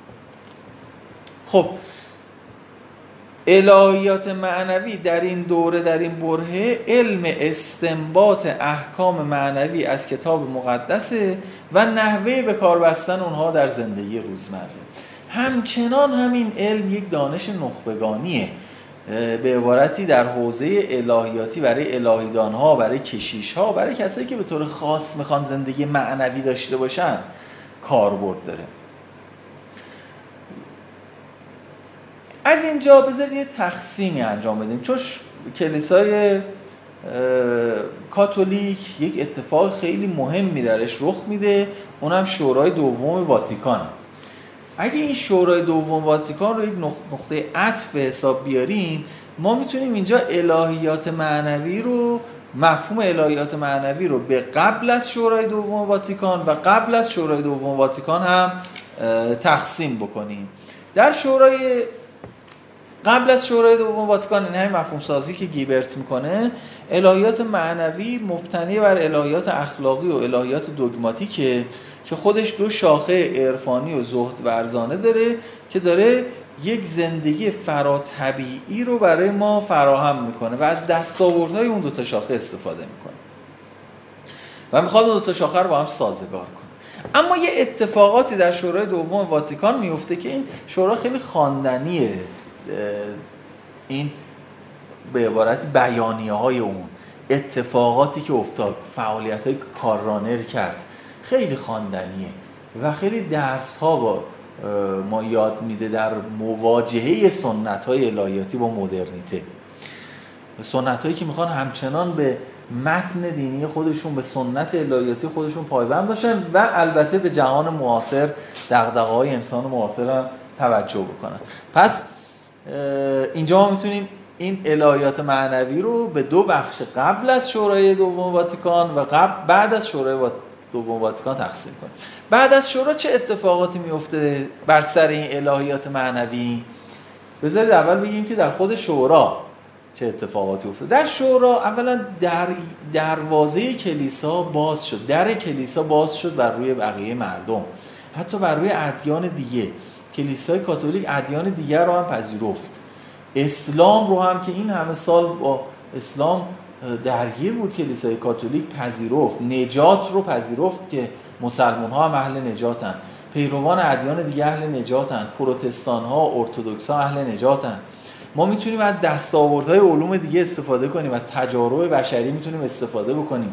خب الهیات معنوی در این دوره، در این برهه، علم استنباط احکام معنوی از کتاب مقدسه و نحوه به کار بستن اونها در زندگی روزمره. همچنان همین علم یک دانش نخبگانیه، به عبارتی در حوزه الهیاتی برای الهیدانها، برای کشیشها، برای کسایی که به طور خاص میخوان زندگی معنوی داشته باشن کاربرد داره. از اینجا بذارید یه تقسیمی انجام بدیم، چون کلیسای کاتولیک یک اتفاق خیلی مهمی درش رخ میده، اونم شورای دوم واتیکان. اگه این شورای دوم واتیکان رو یک نقطه عطف حساب بیاریم، ما میتونیم اینجا الهیات معنوی رو، مفهوم الهیات معنوی رو به قبل از شورای دوم واتیکان و قبل از شورای دوم واتیکان هم تقسیم بکنیم. در شورای قبل از شورای دوم واتیکان، این همین مفهوم سازی که گیبرت میکنه، الهیات معنوی مبتنی بر الهیات اخلاقی و الهیات دوگماتیکه که خودش دو شاخه عرفانی و زهد ورزانه داره که داره یک زندگی فراطبیعی رو برای ما فراهم میکنه و از دستاوردهای اون دو تا شاخه استفاده میکنه و میخواد اون دو تا شاخه رو با هم سازگار کنه. اما یه اتفاقاتی در شورای دوم واتیکان میفته که این شورا خیلی خواندنیه. این به عبارت بیانیه های اون اتفاقاتی که افتاد، فعالیت های کاررانر کرد، خیلی خواندنیه و خیلی درس ها با ما یاد میده در مواجهه سنت های الهیاتی با مدرنیته. سنت هایی که میخوان همچنان به متن دینی خودشون، به سنت الهیاتی خودشون پایبند باشن و البته به جهان معاصر، دغدغه‌های انسان معاصر هم توجه بکنن. پس اینجا ما میتونیم این الهیات معنوی رو به دو بخش قبل از شورای دوم واتیکان و قبل بعد از شورای دوم واتیکان تقسیم کنیم. بعد از شورا چه اتفاقاتی میفته بر سر این الهیات معنوی؟ بذارید اول بگیم که در خود شورا چه اتفاقاتی افتاد. در شورا اولا در دروازه کلیسا باز شد، در کلیسا باز شد بر روی بقیه مردم، حتی بر روی ادیان دیگه. کلیسای کاتولیک ادیان دیگر رو هم پذیرفت. اسلام رو هم که این همه سال با اسلام درگیر بود، کلیسای کاتولیک پذیرفت. نجات رو پذیرفت که مسلمان ها هم اهل نجاتن، پیروان ادیان دیگه اهل نجاتن، پروتستان ها، ارتدوکس ها اهل نجاتن. ما میتونیم از دستاوردهای علوم دیگه استفاده کنیم، از تجارب بشری میتونیم استفاده بکنیم.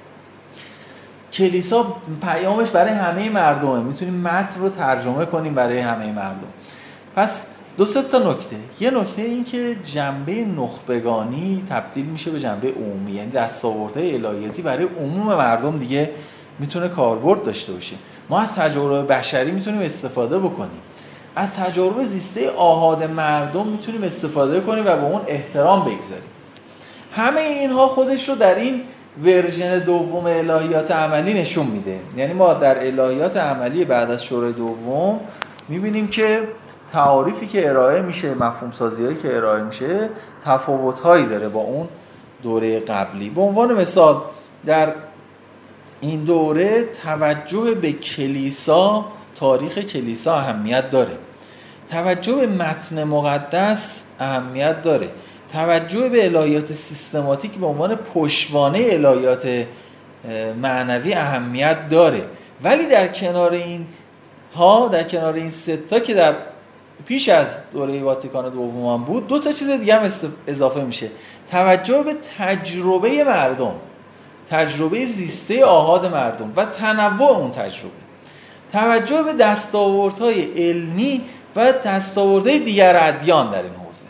کلیسا پیامش برای همه مردمه، میتونیم متن رو ترجمه کنیم برای همه مردم. پس دو سه تا نکته. یه نکته این که جنبه نخبگانی تبدیل میشه به جنبه عمومی، یعنی دستاوردهای الهیاتی برای عموم مردم دیگه میتونه کاربرد داشته باشه. ما از تجارب بشری میتونیم استفاده بکنیم، از تجارب زیسته آحاد مردم میتونیم استفاده کنیم و به اون احترام بگذاریم. همه اینها خودش رو در این ورژن دوم الهیات عملی نشون میده. یعنی ما در الهیات عملی بعد از شورای دوم میبینیم که تعاریفی که ارائه میشه، مفهوم سازی‌هایی که ارائه میشه، تفاوت‌هایی داره با اون دوره قبلی. به عنوان مثال در این دوره توجه به کلیسا، تاریخ کلیسا اهمیت داره. توجه به متن مقدس اهمیت داره. توجه به الهیات سیستماتیک به عنوان پشتوانه الهیات معنوی اهمیت داره. ولی در کنار این ها، در کنار این سه تا که در پیش از دوره واتیکان دوم بود، دو تا چیز دیگه هم اضافه میشه. توجه به تجربه مردم، تجربه زیسته آحاد مردم و تنوع اون تجربه. توجه به دستاوردهای علمی و دستاوردهای دیگر ادیان در این حوزه.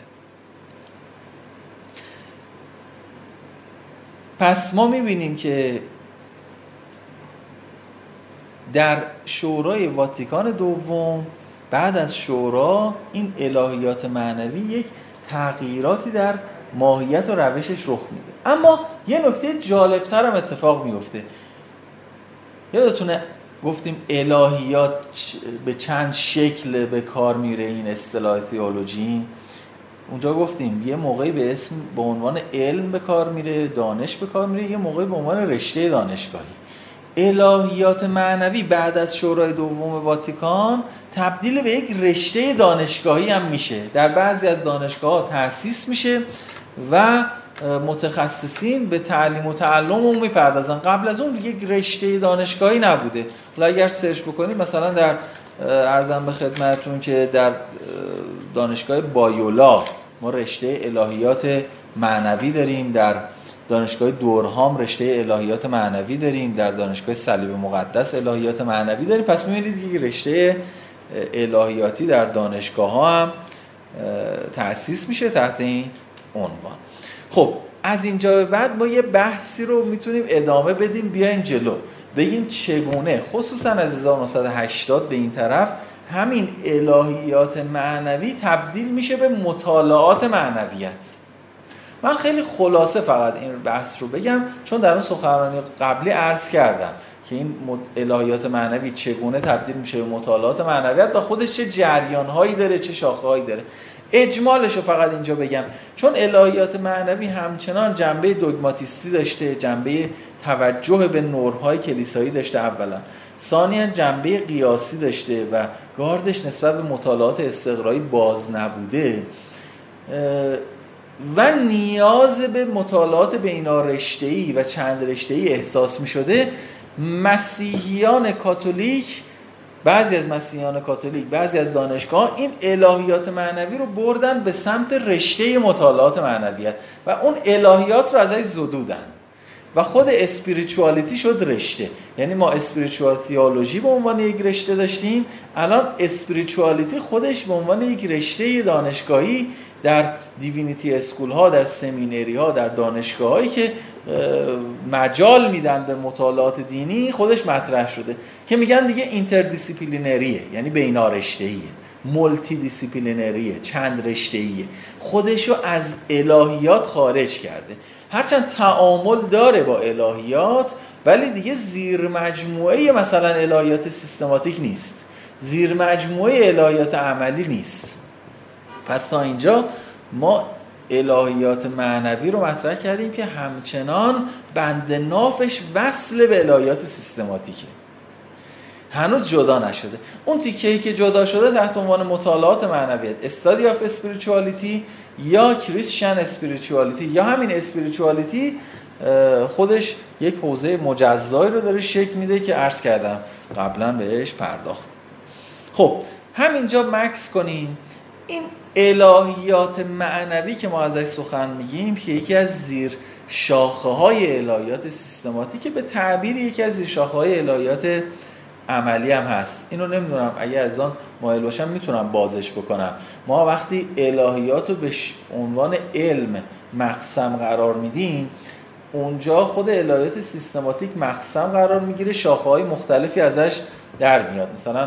پس ما میبینیم که در شورای واتیکان دوم بعد از شورا این الهیات معنوی یک تغییراتی در ماهیت و روشش رخ میده. اما یه نکته جالبتر هم اتفاق میفته. یادتونه گفتیم الهیات به چند شکل به کار میره این اصطلاح تئولوژی. اونجا گفتیم یه موقعی به اسم به عنوان علم به کار میره، دانش به کار میره، یه موقعی به عنوان رشته دانشگاهی. الهیات معنوی بعد از شورای دوم واتیکان تبدیل به یک رشته دانشگاهی هم میشه. در بعضی از دانشگاه‌ها تأسیس میشه و متخصصین به تعلیم و تعلم اون میپردازن. قبل از اون یک رشته دانشگاهی نبوده. حالا اگر سرچ بکنید مثلا در ارزم به خدمتتون که در دانشگاه بایولا ما رشته الهیات معنوی داریم، در دانشگاه دورهام رشته الهیات معنوی داریم، در دانشگاه صلیب مقدس الهیات معنوی داریم. پس می‌بینید یک رشته الهیاتی در دانشگاه ها هم تأسیس میشه تحت این عنوان. خب از اینجا به بعد ما یه بحثی رو میتونیم ادامه بدیم، بیایم جلو بگیم چگونه خصوصا از هزار و نهصد و هشتاد به این طرف همین الهیات معنوی تبدیل میشه به مطالعات معنویت. من خیلی خلاصه فقط این بحث رو بگم چون در اون سخنرانی قبلی عرض کردم که این الهیات معنوی چگونه تبدیل میشه به مطالعات معنویت و خودش چه جریان‌هایی داره، چه شاخه‌هایی داره. اجمالش رو فقط اینجا بگم، چون الهیات معنوی همچنان جنبه دوگماتیستی داشته، جنبه توجه به نورهای کلیسایی داشته اولا، ثانیاً جنبه قیاسی داشته و گاردش نسبت به مطالعات استقرایی باز نبوده و نیاز به مطالعات بینارشته‌ای و چند رشته‌ای احساس می شده. مسیحیان کاتولیک، بعضی از مسیحیان کاتولیک، بعضی از دانشگاه این الهیات معنوی رو بردن به سمت رشته مطالعات معنویت و اون الهیات رو ازش زدودن و خود اسپریچوالیتی شد رشته. یعنی ما اسپریچوال تئولوژی به عنوان یک رشته داشتیم، الان اسپریچوالیتی خودش به عنوان یک رشته دانشگاهی در دیوینیتی اسکول ها، در سمینری ها، در دانشگاه هایی که مجال میدن به مطالعات دینی خودش مطرح شده که میگن دیگه اینتردیسیپلینریه، یعنی بینارشته‌ایه، مولتی دیسیپلینریه، چند رشته‌ایه، خودشو از الهیات خارج کرده. هرچند تعامل داره با الهیات ولی دیگه زیر مجموعه مثلا الهیات سیستماتیک نیست، زیر مجموعه الهیات عملی نیست. پس تا اینجا ما الهیات معنوی رو مطرح کردیم که همچنان بند نافش وصل به الهیات سیستماتیکه، هنوز جدا نشده. اون تیکه‌ای که جدا شده تحت عنوان مطالعات معنویت، استادی آف اسپریچوالیتی یا کریستین اسپریچوالیتی یا همین اسپریچوالیتی خودش یک حوزه مجزایی رو داره شکل میده که عرض کردم قبلا بهش پرداخت. خب همینجا مکس کنیم. این الهیات معنوی که ما ازش سخن میگیم که یکی از زیر شاخه های الهیات سیستماتیک، به تعبیر یکی از زیر شاخه های الهیات عملی هم هست. اینو نمیدونم اگه از آن مایل باشم میتونم بازش بکنم. ما وقتی الهیات رو به عنوان علم مقسم قرار میدیم، اونجا خود الهیات سیستماتیک مقسم قرار میگیره، شاخه های مختلفی ازش در میاد، مثلا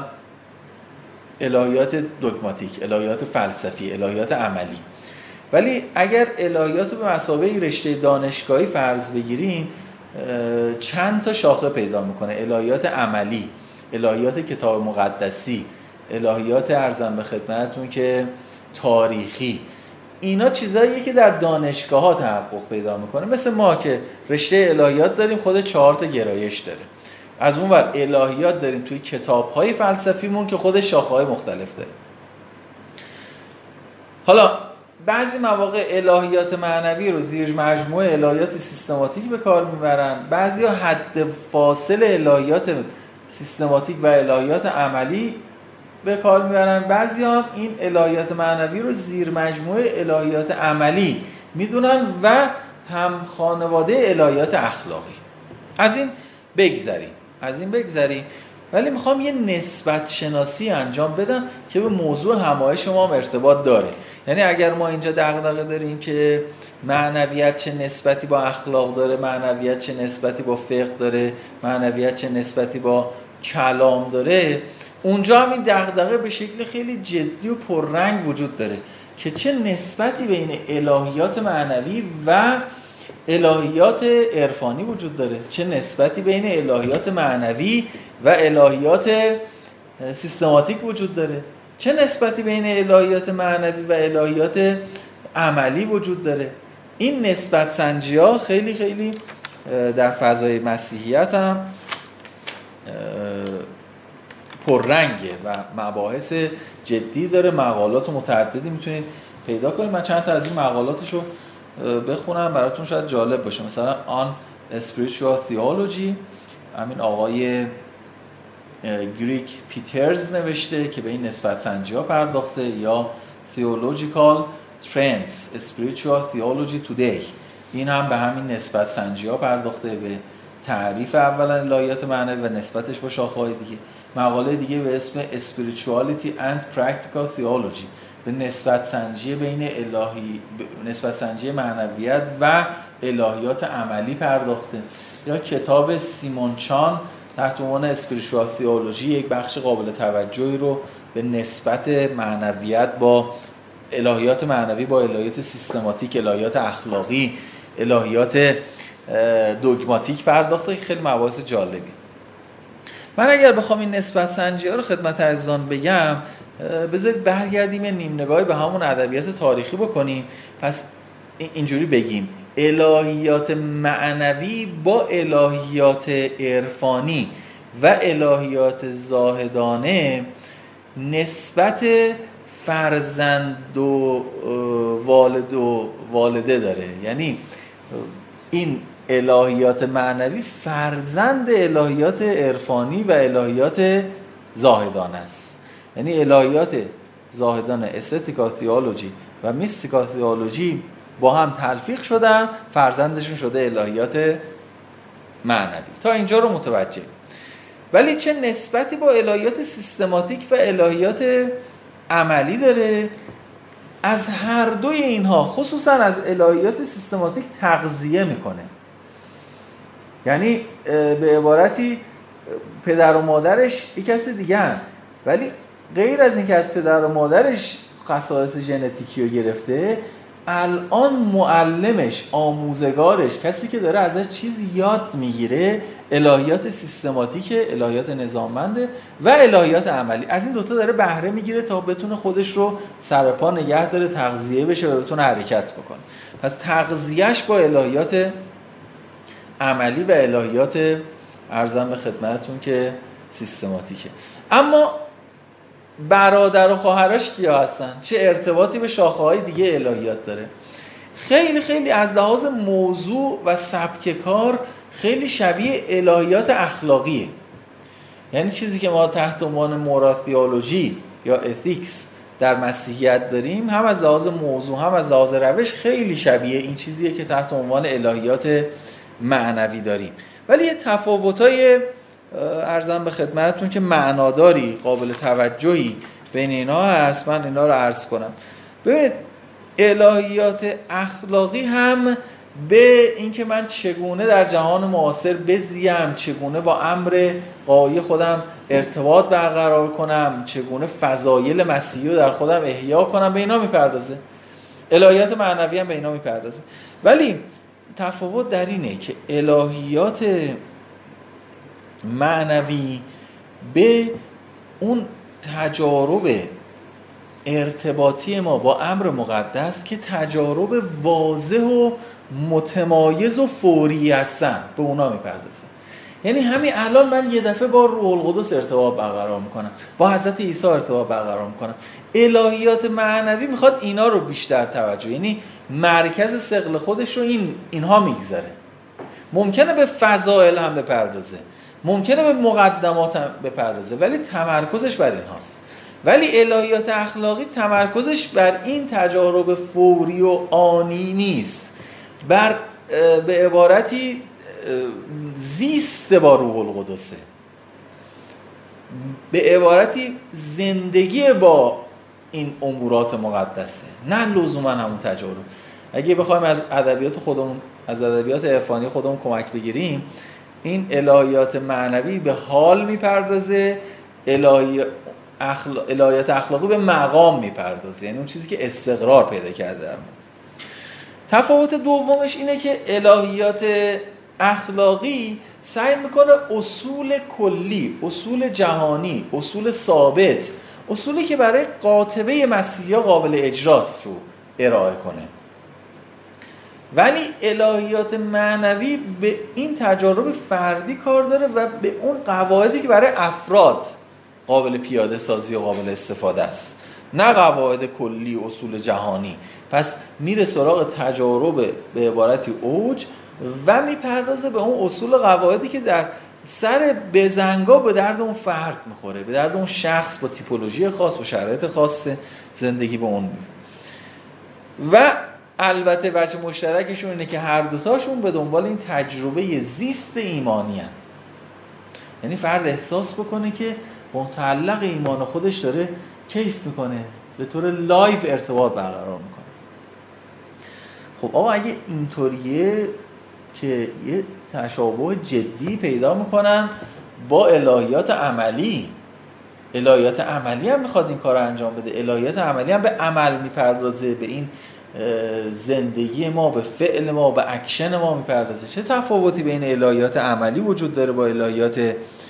الهیات دوگماتیک، الهیات فلسفی، الهیات عملی. ولی اگر الهیات رو به مثابه رشته دانشگاهی فرض بگیریم، چند تا شاخه پیدا میکنه: الهیات عملی، الهیات کتاب مقدسی، الهیات ارزم به خدمتتون که تاریخی. اینا چیزاییه که در دانشگاه ها تحقق پیدا میکنه. مثل ما که رشته الهیات داریم، خود چهار تا گرایش داره. از اون ور الهیات داریم توی کتاب‌های فلسفیمون که خودش شاخه‌های مختلف داره. حالا بعضی مواقع الهیات معنوی رو زیر مجموعه الهیات سیستماتیک به کار میبرن، بعضیا حد فاصل الهیات سیستماتیک و الهیات عملی به کار میبرن، بعضیا این الهیات معنوی رو زیر مجموعه الهیات عملی میدونن و هم خانواده الهیات اخلاقی. از این بگذریم از این بگذریم ولی میخوام یه نسبت شناسی انجام بدم که به موضوع همایش ما هم ارتباط داره. یعنی اگر ما اینجا دغدغه داریم که معنویت چه نسبتی با اخلاق داره، معنویت چه نسبتی با فقه داره، معنویت چه نسبتی با کلام داره، اونجا هم این دغدغه به شکل خیلی جدی و پررنگ وجود داره که چه نسبتی بین الهیات معنوی و الهیات عرفانی وجود داره، چه نسبتی بین الهیات معنوی و الهیات سیستماتیک وجود داره، چه نسبتی بین الهیات معنوی و الهیات عملی وجود داره. این نسبت سنجی ها خیلی خیلی در فضای مسیحیت هم پررنگه و مباحث جدی داره. مقالات متعددی میتونید پیدا کنید. من چند تا از این مقالاتشو بخونم براتون، شاید جالب باشه. مثلا آن Spiritual Theology، همین آقای گریگ پیترز نوشته که به این نسبت سنجی ها پرداخته، یا Theological Trends Spiritual Theology Today، این هم به همین نسبت سنجی ها پرداخته، به تعریف اولا الهیات معنوی و نسبتش با شاخه‌های دیگه. مقاله دیگه به اسم Spirituality and Practical Theology، به نسبت سنجی بین الهی نسبت سنجی معنویت و الهیات عملی پرداخته. یا کتاب سیمون چان تحت عنوان اسپریچوال تئولوژی یک بخش قابل توجهی رو به نسبت معنویت با الهیات معنوی با الهیات سیستماتیک، الهیات اخلاقی، الهیات دوگماتیک پرداخته که خیلی مباحث جالبی. من اگر بخوام این نسبت سنجی ها رو خدمت عزیزان بگم، بذارید برگردیم نیم نگاهی به همون ادبیات تاریخی بکنیم. پس اینجوری بگیم الهیات معنوی با الهیات عرفانی و الهیات زاهدانه نسبت فرزند و والد و والده داره. یعنی این الهیات معنوی فرزند الهیات عرفانی و الهیات زاهدانه است. یعنی الهیات زاهدانه استتیکا تئولوژی و میستیکا تئولوژی با هم تلفیق شدن، فرزندشون شده الهیات معنوی. تا اینجا رو متوجه. ولی چه نسبتی با الهیات سیستماتیک و الهیات عملی داره؟ از هر دوی اینها، خصوصا از الهیات سیستماتیک تغذیه میکنه. یعنی به عبارتی پدر و مادرش یک کسی دیگه هن. ولی غیر از این که از پدر و مادرش خصائص ژنتیکی رو گرفته، الان معلمش، آموزگارش، کسی که داره ازش چیزی یاد میگیره، الهیات سیستماتیک، الهیات نظاممنده و الهیات عملی. از این دوتا داره بهره میگیره تا بتونه خودش رو سر پا نگه داره، تغذیه بشه و بتونه حرکت بکنه. پس تغذیهش با الهیات عملی و الهیات عرضم به خدمتتون که سیستماتیکه. اما برادر و خواهرش کیا هستن؟ چه ارتباطی به شاخه‌های دیگه الهیات داره؟ خیلی خیلی از لحاظ موضوع و سبک کار خیلی شبیه الهیات اخلاقیه. یعنی چیزی که ما تحت عنوان مورال‌تئولوژی یا اتیکس در مسیحیت داریم، هم از لحاظ موضوع هم از لحاظ روش خیلی شبیه این چیزیه که تحت عنوان الهیات معنوی داریم. ولی یه تفاوتای عرضم به خدمتتون که معناداری، قابل توجهی بین اینا هست، من اینا رو عرض کنم. ببینید الهیات اخلاقی هم به اینکه من چگونه در جهان معاصر بزیم، چگونه با امر غایی خودم ارتباط برقرار کنم، چگونه فضایل مسیحی رو در خودم احیا کنم، به اینا میپردازه. الهیات معنوی هم به اینا میپردازه. ولی تفاوت در اینه که الهیات معنوی به اون تجارب ارتباطی ما با امر مقدس که تجارب واضح و متمایز و فوری هستن، به اونا میپردازه. یعنی همین الان من یه دفعه با روح القدس ارتباط برقرار میکنم، با حضرت عیسی ارتباط برقرار میکنم. الهیات معنوی میخواد اینا رو بیشتر توجه، یعنی مرکز ثقل خودش رو این اینها میگذاره. ممکنه به فضائل هم بپردازه، ممکنه به مقدمات هم بپردازه، ولی تمرکزش بر این هاست. ولی الهیات اخلاقی تمرکزش بر این تجارب فوری و آنی نیست، بر به عبارتی زیست با روح القدسه، به عبارتی زندگی با این امورات مقدسه، نه لزوما همون تجارب. اگه بخوایم از ادبیات خودمون، از ادبیات عرفانی خودمون کمک بگیریم، این الهیات معنوی به حال میپردازه، الهی اخلا... الهیات اخلاقی به مقام میپردازه، یعنی اون چیزی که استقرار پیدا کرده. تفاوت دومش اینه که الهیات اخلاقی سعی میکنه اصول کلی، اصول جهانی، اصول ثابت، اصولی که برای قاطبه مسیحا قابل اجراست رو ارائه کنه. ولی الهیات معنوی به این تجارب فردی کار داره و به اون قواعدی که برای افراد قابل پیاده سازی و قابل استفاده است، نه قواعد کلی، اصول جهانی. پس میره سراغ تجارب به عبارتی اوج و میپردازه به اون اصول قواعدی که در سر بزنگا به درد اون فرد میخوره، به درد اون شخص با تیپولوژی خاص، با شرایط خاص زندگی با اون. و البته بچه مشترکشون اینه که هر دوتاشون به دنبال این تجربه زیست ایمانی هن. یعنی فرد احساس بکنه که متعلق ایمان خودش داره کیف میکنه، به طور لایو ارتباط برقرار میکنه. خب آقا اگه اینطوریه که یه تشابه جدی پیدا میکنن با الهیات عملی، الهیات عملی هم میخواد این کار رو انجام بده، الهیات عملی هم به عمل میپردازه، به این زندگی ما، به فعل ما، به اکشن ما میپردازه. چه تفاوتی بین الهیات عملی وجود داره با الهیات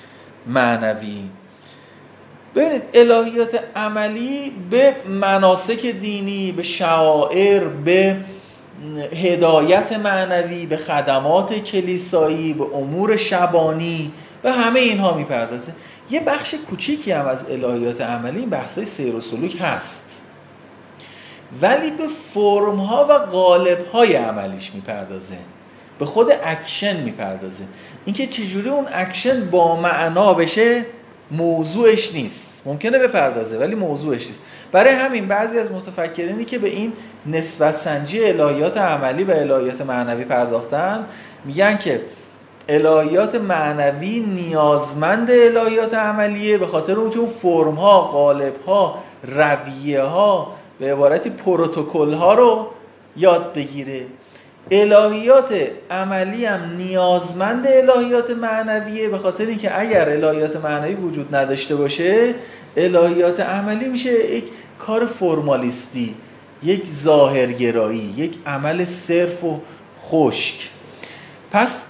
معنوی. ببینید الهیات عملی به مناسک دینی، به شعائر، به هدایت معنوی، به خدمات کلیسایی، به امور شبانی و همه اینها میپردازه. یه بخش کوچیکی هم از الهیات عملی این بحثای سیر و سلوک هست، ولی به فرم‌ها و قالب‌های عملیش میپردازه، به خود اکشن میپردازه. اینکه چجوری اون اکشن با معنا بشه موضوعش نیست. ممکنه بپردازه ولی موضوعش نیست. برای همین بعضی از متفکرینی که به این نسبت سنجی الهیات عملی و الهیات معنوی پرداختن میگن که الهیات معنوی نیازمند الهیات عملیه، به خاطر اون که اون فرم‌ها، قالب‌ها، رویه‌ها، به عبارتی پروتکل‌ها رو یاد بگیره. الهیات عملی هم نیازمند الهیات معنویه، به خاطر اینکه اگر الهیات معنوی وجود نداشته باشه الهیات عملی میشه یک کار فرمالیستی، یک ظاهرگرایی، یک عمل صرف و خشک. پس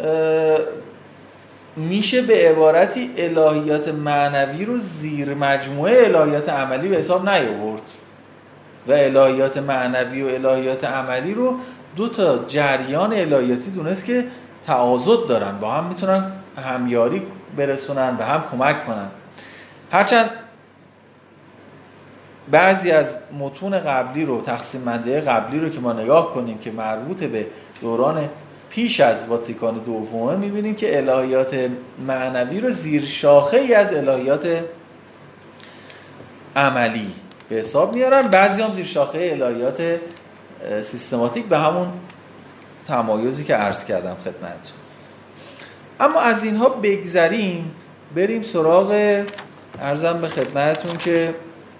میشه به عبارتی الهیات معنوی رو زیر مجموعه الهیات عملی به حساب نیاورد و الهیات معنوی و الهیات عملی رو دو تا جریان الهیاتی دونست که تعاضد دارن، با هم میتونن همیاری برسونن، به هم کمک کنن. هرچند بعضی از متون قبلی رو، تقسیم بندی قبلی رو که ما نگاه کنیم که مربوط به دوران پیش از واتیکان دوم، میبینیم که الهیات معنوی رو زیر شاخه ای از الهیات عملی به حساب میارن، بعضی هم زیر شاخه الهیات سیستماتیک، به همون تمایزی که عرض کردم خدمتتون. اما از اینها بگذریم، بریم سراغ عرضم به خدمتتون که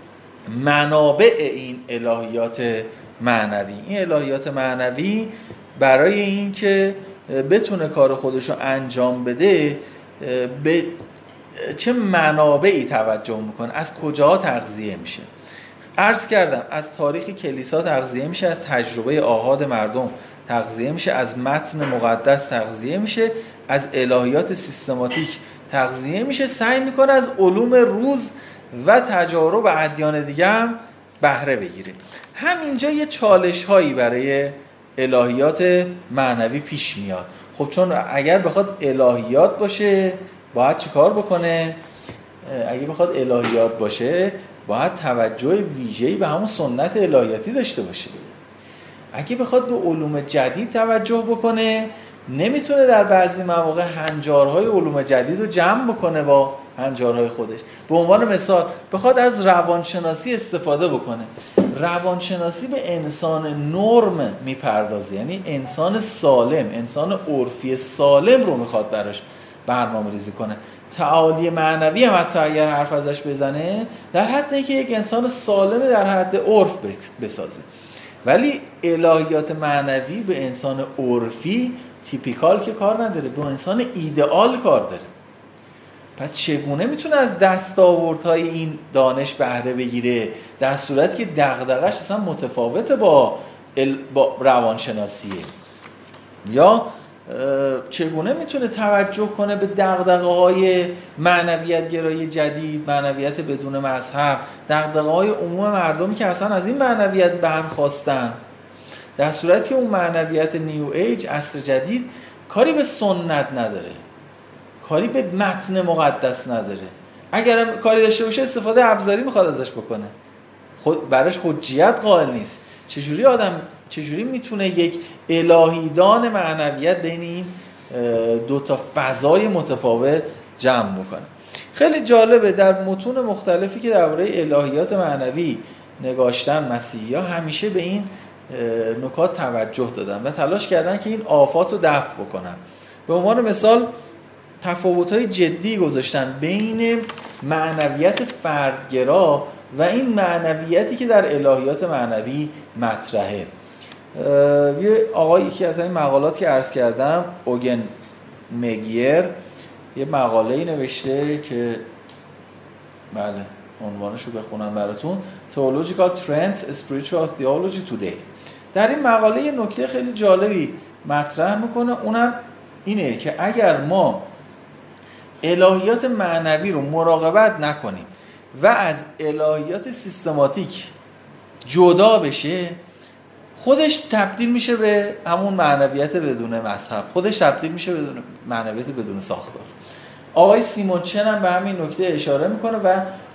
منابع این الهیات معنوی. این الهیات معنوی برای این که بتونه کار خودشو انجام بده به چه منابعی توجه میکنه، از کجاها تغذیه میشه. عرض کردم از تاریخ کلیسا تغذیه میشه، از تجربه آحاد مردم تغذیه میشه، از متن مقدس تغذیه میشه، از الهیات سیستماتیک تغذیه میشه. سعی میکنه از علوم روز و تجارب ادیان دیگه هم بهره بگیره. همینجا یه چالش هایی برای الهیات معنوی پیش میاد. خب چون اگر بخواد الهیات باشه باید چی کار بکنه؟ اگه بخواد الهیات باشه باید توجه ویژه‌ای به همون سنت الهیاتی داشته باشه. اگه بخواد به علوم جدید توجه بکنه نمیتونه در بعضی مواقع هنجارهای علوم جدید رو جمع بکنه با هنجارهای خودش. به عنوان مثال بخواد از روانشناسی استفاده بکنه، روانشناسی به انسان نرم میپردازه، یعنی انسان سالم، انسان عرفی سالم رو میخواد براش برنامه ریزی کنه. تعالی معنوی هم حتی اگر حرف ازش بزنه در حد اینکه یک انسان سالم در حد عرف بسازه. ولی الهیات معنوی به انسان عرفی تیپیکال که کار نداره، به انسان ایدئال کار داره. پس چگونه میتونه از دستاوردهای این دانش بهره بگیره در صورتی که دغدغش اصلا متفاوته با ال... با روانشناسیه؟ یا چگونه میتونه توجه کنه به دغدغه‌های معنویت گرایی جدید، معنویت بدون مذهب، دغدغه‌های عموم مردمی که اصلا از این معنویت برخواستن، در صورتی که اون معنویت نیو ایج، عصر جدید، کاری به سنت نداره، کاری به متن مقدس نداره. اگرم کاری داشته باشه استفاده ابزاری میخواد ازش بکنه، خود براش حجیت قائل نیست. چجوری آدم چجوری میتونه یک الهیدان معنویت بین این دو تا فضای متفاوت جمع بکنه؟ خیلی جالبه در متون مختلفی که درباره الهیات معنوی نگاشتن مسیحی‌ها همیشه به این نکات توجه دادن و تلاش کردن که این آفات رو دفع بکنن. به عنوان مثال تفاوت‌های جدی گذاشتن بین معنویت فردگرا و این معنویتی که در الهیات معنوی مطرحه. یه آقایی که از این مقالات که عرض کردم، اوگن مگیر، یه مقاله‌ای نوشته که بله عنوانش رو بخونم براتون، Theological Trends Spiritual Theology Today. در این مقاله یه نکته خیلی جالبی مطرح میکنه، اونم اینه که اگر ما الهیات معنوی رو مراقبت نکنیم و از الهیات سیستماتیک جدا بشه، خودش تبدیل میشه به همون معنویت بدون مذهب، خودش تبدیل میشه بدون معنویت بدون ساختار. آقای سیمون چن هم به همین نکته اشاره میکنه و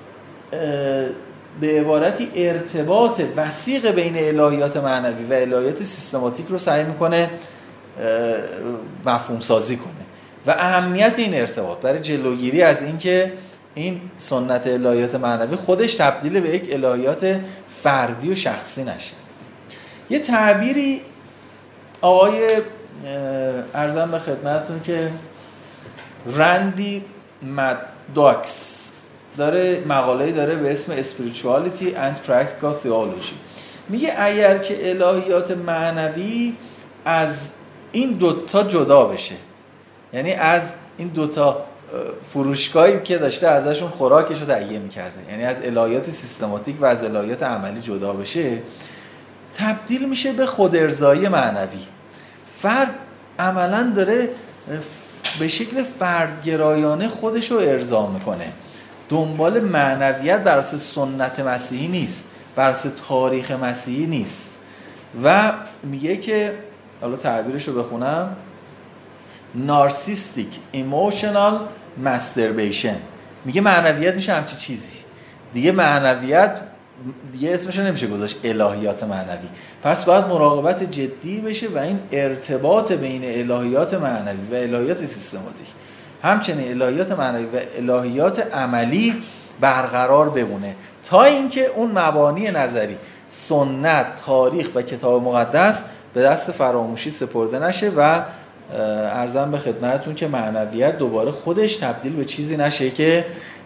به عبارتی ارتباط وثیق بین الهیات معنوی و الهیات سیستماتیک رو سعی میکنه مفهوم سازی کنه و اهمیت این ارتباط برای جلوگیری از اینکه این سنت الهیات معنوی خودش تبدیل به یک الهیات فردی و شخصی نشه. یه تعبیری آقای ارزم به خدمتتون که رندی مداکس داره مقاله‌ای داره به اسم Spirituality and Practical Theology، میگه اگر که الهیات معنوی از این دوتا جدا بشه، یعنی از این دوتا فروشگاهی که داشته ازشون خوراکش رو تهیه می‌کرده، یعنی از الهیات سیستماتیک و از الهیات عملی جدا بشه، تبدیل میشه به خودارضایی معنوی. فرد عملاً داره به شکل فردگرایانه خودش رو ارضا میکنه، دنبال معنویت بر اساس سنت مسیحی نیست، بر اساس تاریخ مسیحی نیست و میگه که حالا تعبیرش رو بخونم نارسیستیک ایموشنال ماستربیشن. میگه معنویت میشه همچی چیزی دیگه، معنویت دیگه اسمش نمیشه گذاشت الهیات معنوی، پس باید مراقبت جدی بشه و این ارتباط بین الهیات معنوی و الهیات سیستماتیک، همچنین الهیات معنوی و الهیات عملی برقرار بمونه تا اینکه اون مبانی نظری سنت، تاریخ و کتاب مقدس به دست فراموشی سپرده نشه و عرضم به خدمتتون که معنویت دوباره خودش تبدیل به چیزی نشه که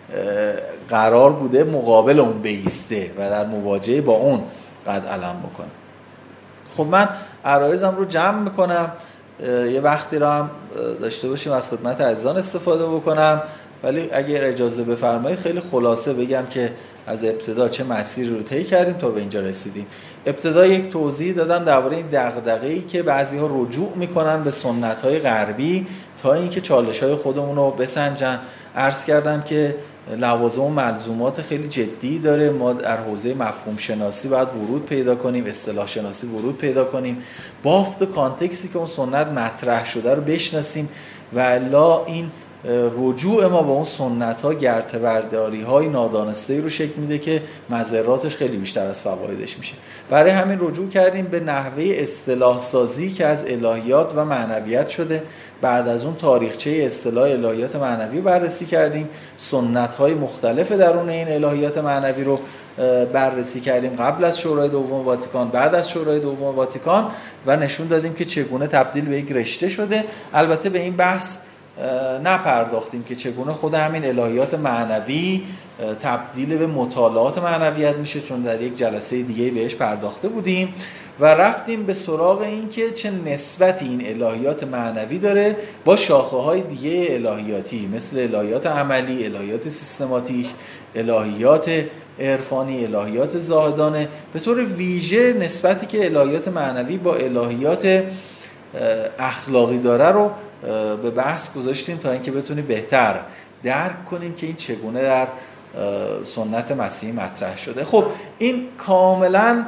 قرار بوده مقابل اون بیسته و در مواجهه با اون قد علم بکنه. خب من عرایزم رو جمع میکنم، یه وقتی رو هم داشته باشیم از خدمت عزیزان استفاده بکنم، ولی اگر اجازه بفرمایید خیلی خلاصه بگم که از ابتدا چه مسیری رو طی کردیم تا به اینجا رسیدیم. ابتدا یک توضیح دادم درباره این دغدغه‌ای که بعضی‌ها رجوع میکنن به سنت‌های غربی تا اینکه چالش‌های خودمون رو بسنجن. عرض کردم که لوازم و ملزومات خیلی جدی داره، ما در حوزه مفهوم شناسی باید ورود پیدا کنیم، اصطلاح شناسی ورود پیدا کنیم، بافت و کانتکسی که اون سنت مطرح شده رو بشناسیم و الا این رجوع ما به اون سنت ها گرته‌برداری های نادانسته رو شکل میده که مضراتش خیلی بیشتر از فوایدش میشه. برای همین رجوع کردیم به نحوه اصطلاح سازی که از الهیات و معنویت شده. بعد از اون تاریخچه اصطلاح الهیات معنوی بررسی کردیم، سنت های مختلف درون این الهیات معنوی رو بررسی کردیم قبل از شورای دوم واتیکان، بعد از شورای دوم واتیکان و نشون دادیم که چگونه تبدیل به یک رشته شده. البته به این بحث نپرداختیم که چگونه خود همین الهیات معنوی تبدیل به مطالعات معنویت میشه، چون در یک جلسه دیگه بهش پرداخته بودیم و رفتیم به سراغ این که چه نسبتی این الهیات معنوی داره با شاخه‌های دیگه الهیاتی مثل الهیات عملی، الهیات سیستماتیک، الهیات عرفانی، الهیات زاهدانه. به طور ویژه نسبتی که الهیات معنوی با الهیات اخلاقی داره رو به بحث گذاشتیم تا اینکه بتونیم بهتر درک کنیم که این چگونه در سنت مسیحی مطرح شده. خب این کاملا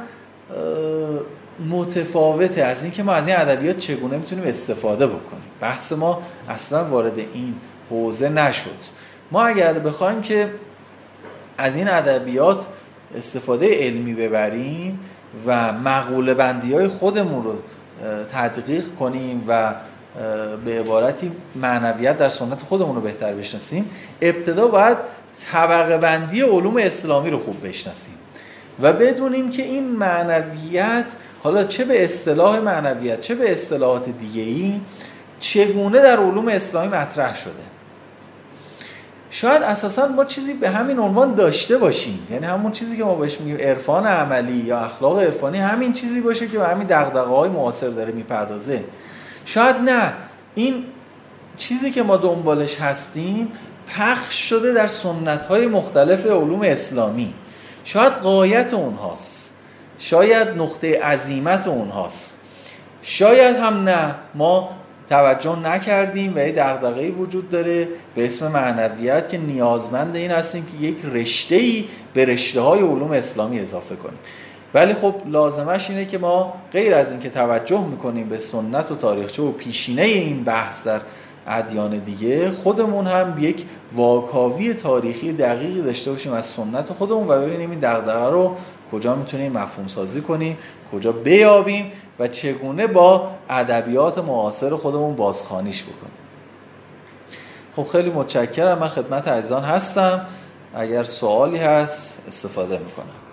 متفاوته از این که ما از این ادبیات چگونه میتونیم استفاده بکنیم. بحث ما اصلا وارد این حوزه نشد. ما اگر بخوایم که از این ادبیات استفاده علمی ببریم و مقوله بندی های خودمون رو تدقیق کنیم و به عبارتی معنویت در سنت خودمون رو بهتر بشناسیم، ابتدا باید طبقه بندی علوم اسلامی رو خوب بشناسیم و بدونیم که این معنویت حالا چه به اصطلاح معنویت چه به اصطلاحات دیگه‌ای چگونه در علوم اسلامی مطرح شده. شاید اساساً ما چیزی به همین عنوان داشته باشیم، یعنی همون چیزی که ما بهش میگیم عرفان عملی یا اخلاق عرفانی همین چیزی باشه که به همین دغدغه‌های معاصر داره میپردازه. شاید نه، این چیزی که ما دنبالش هستیم پخش شده در سنت‌های مختلف علوم اسلامی. شاید غایت اونهاست، شاید نقطه عزیمت اونهاست، شاید هم نه، ما توجه نکردیم و یه دغدغه‌ای وجود داره به اسم معنویت که نیازمند این هستیم که یک رشته‌ای به رشته‌های علوم اسلامی اضافه کنیم. ولی خب لازمش اینه که ما غیر از این که توجه میکنیم به سنت و تاریخچه و پیشینه این بحث در ادیان دیگه، خودمون هم یک واکاوی تاریخی دقیقی داشته باشیم از سنت خودمون و ببینیم این دغدغه رو کجا میتونیم مفهوم سازی کنیم، کجا بیابیم و چگونه با ادبیات معاصر خودمون بازخوانیش بکنیم. خب خیلی متشکرم، من خدمت عزیزان هستم، اگر سوالی هست استفاده میکنم.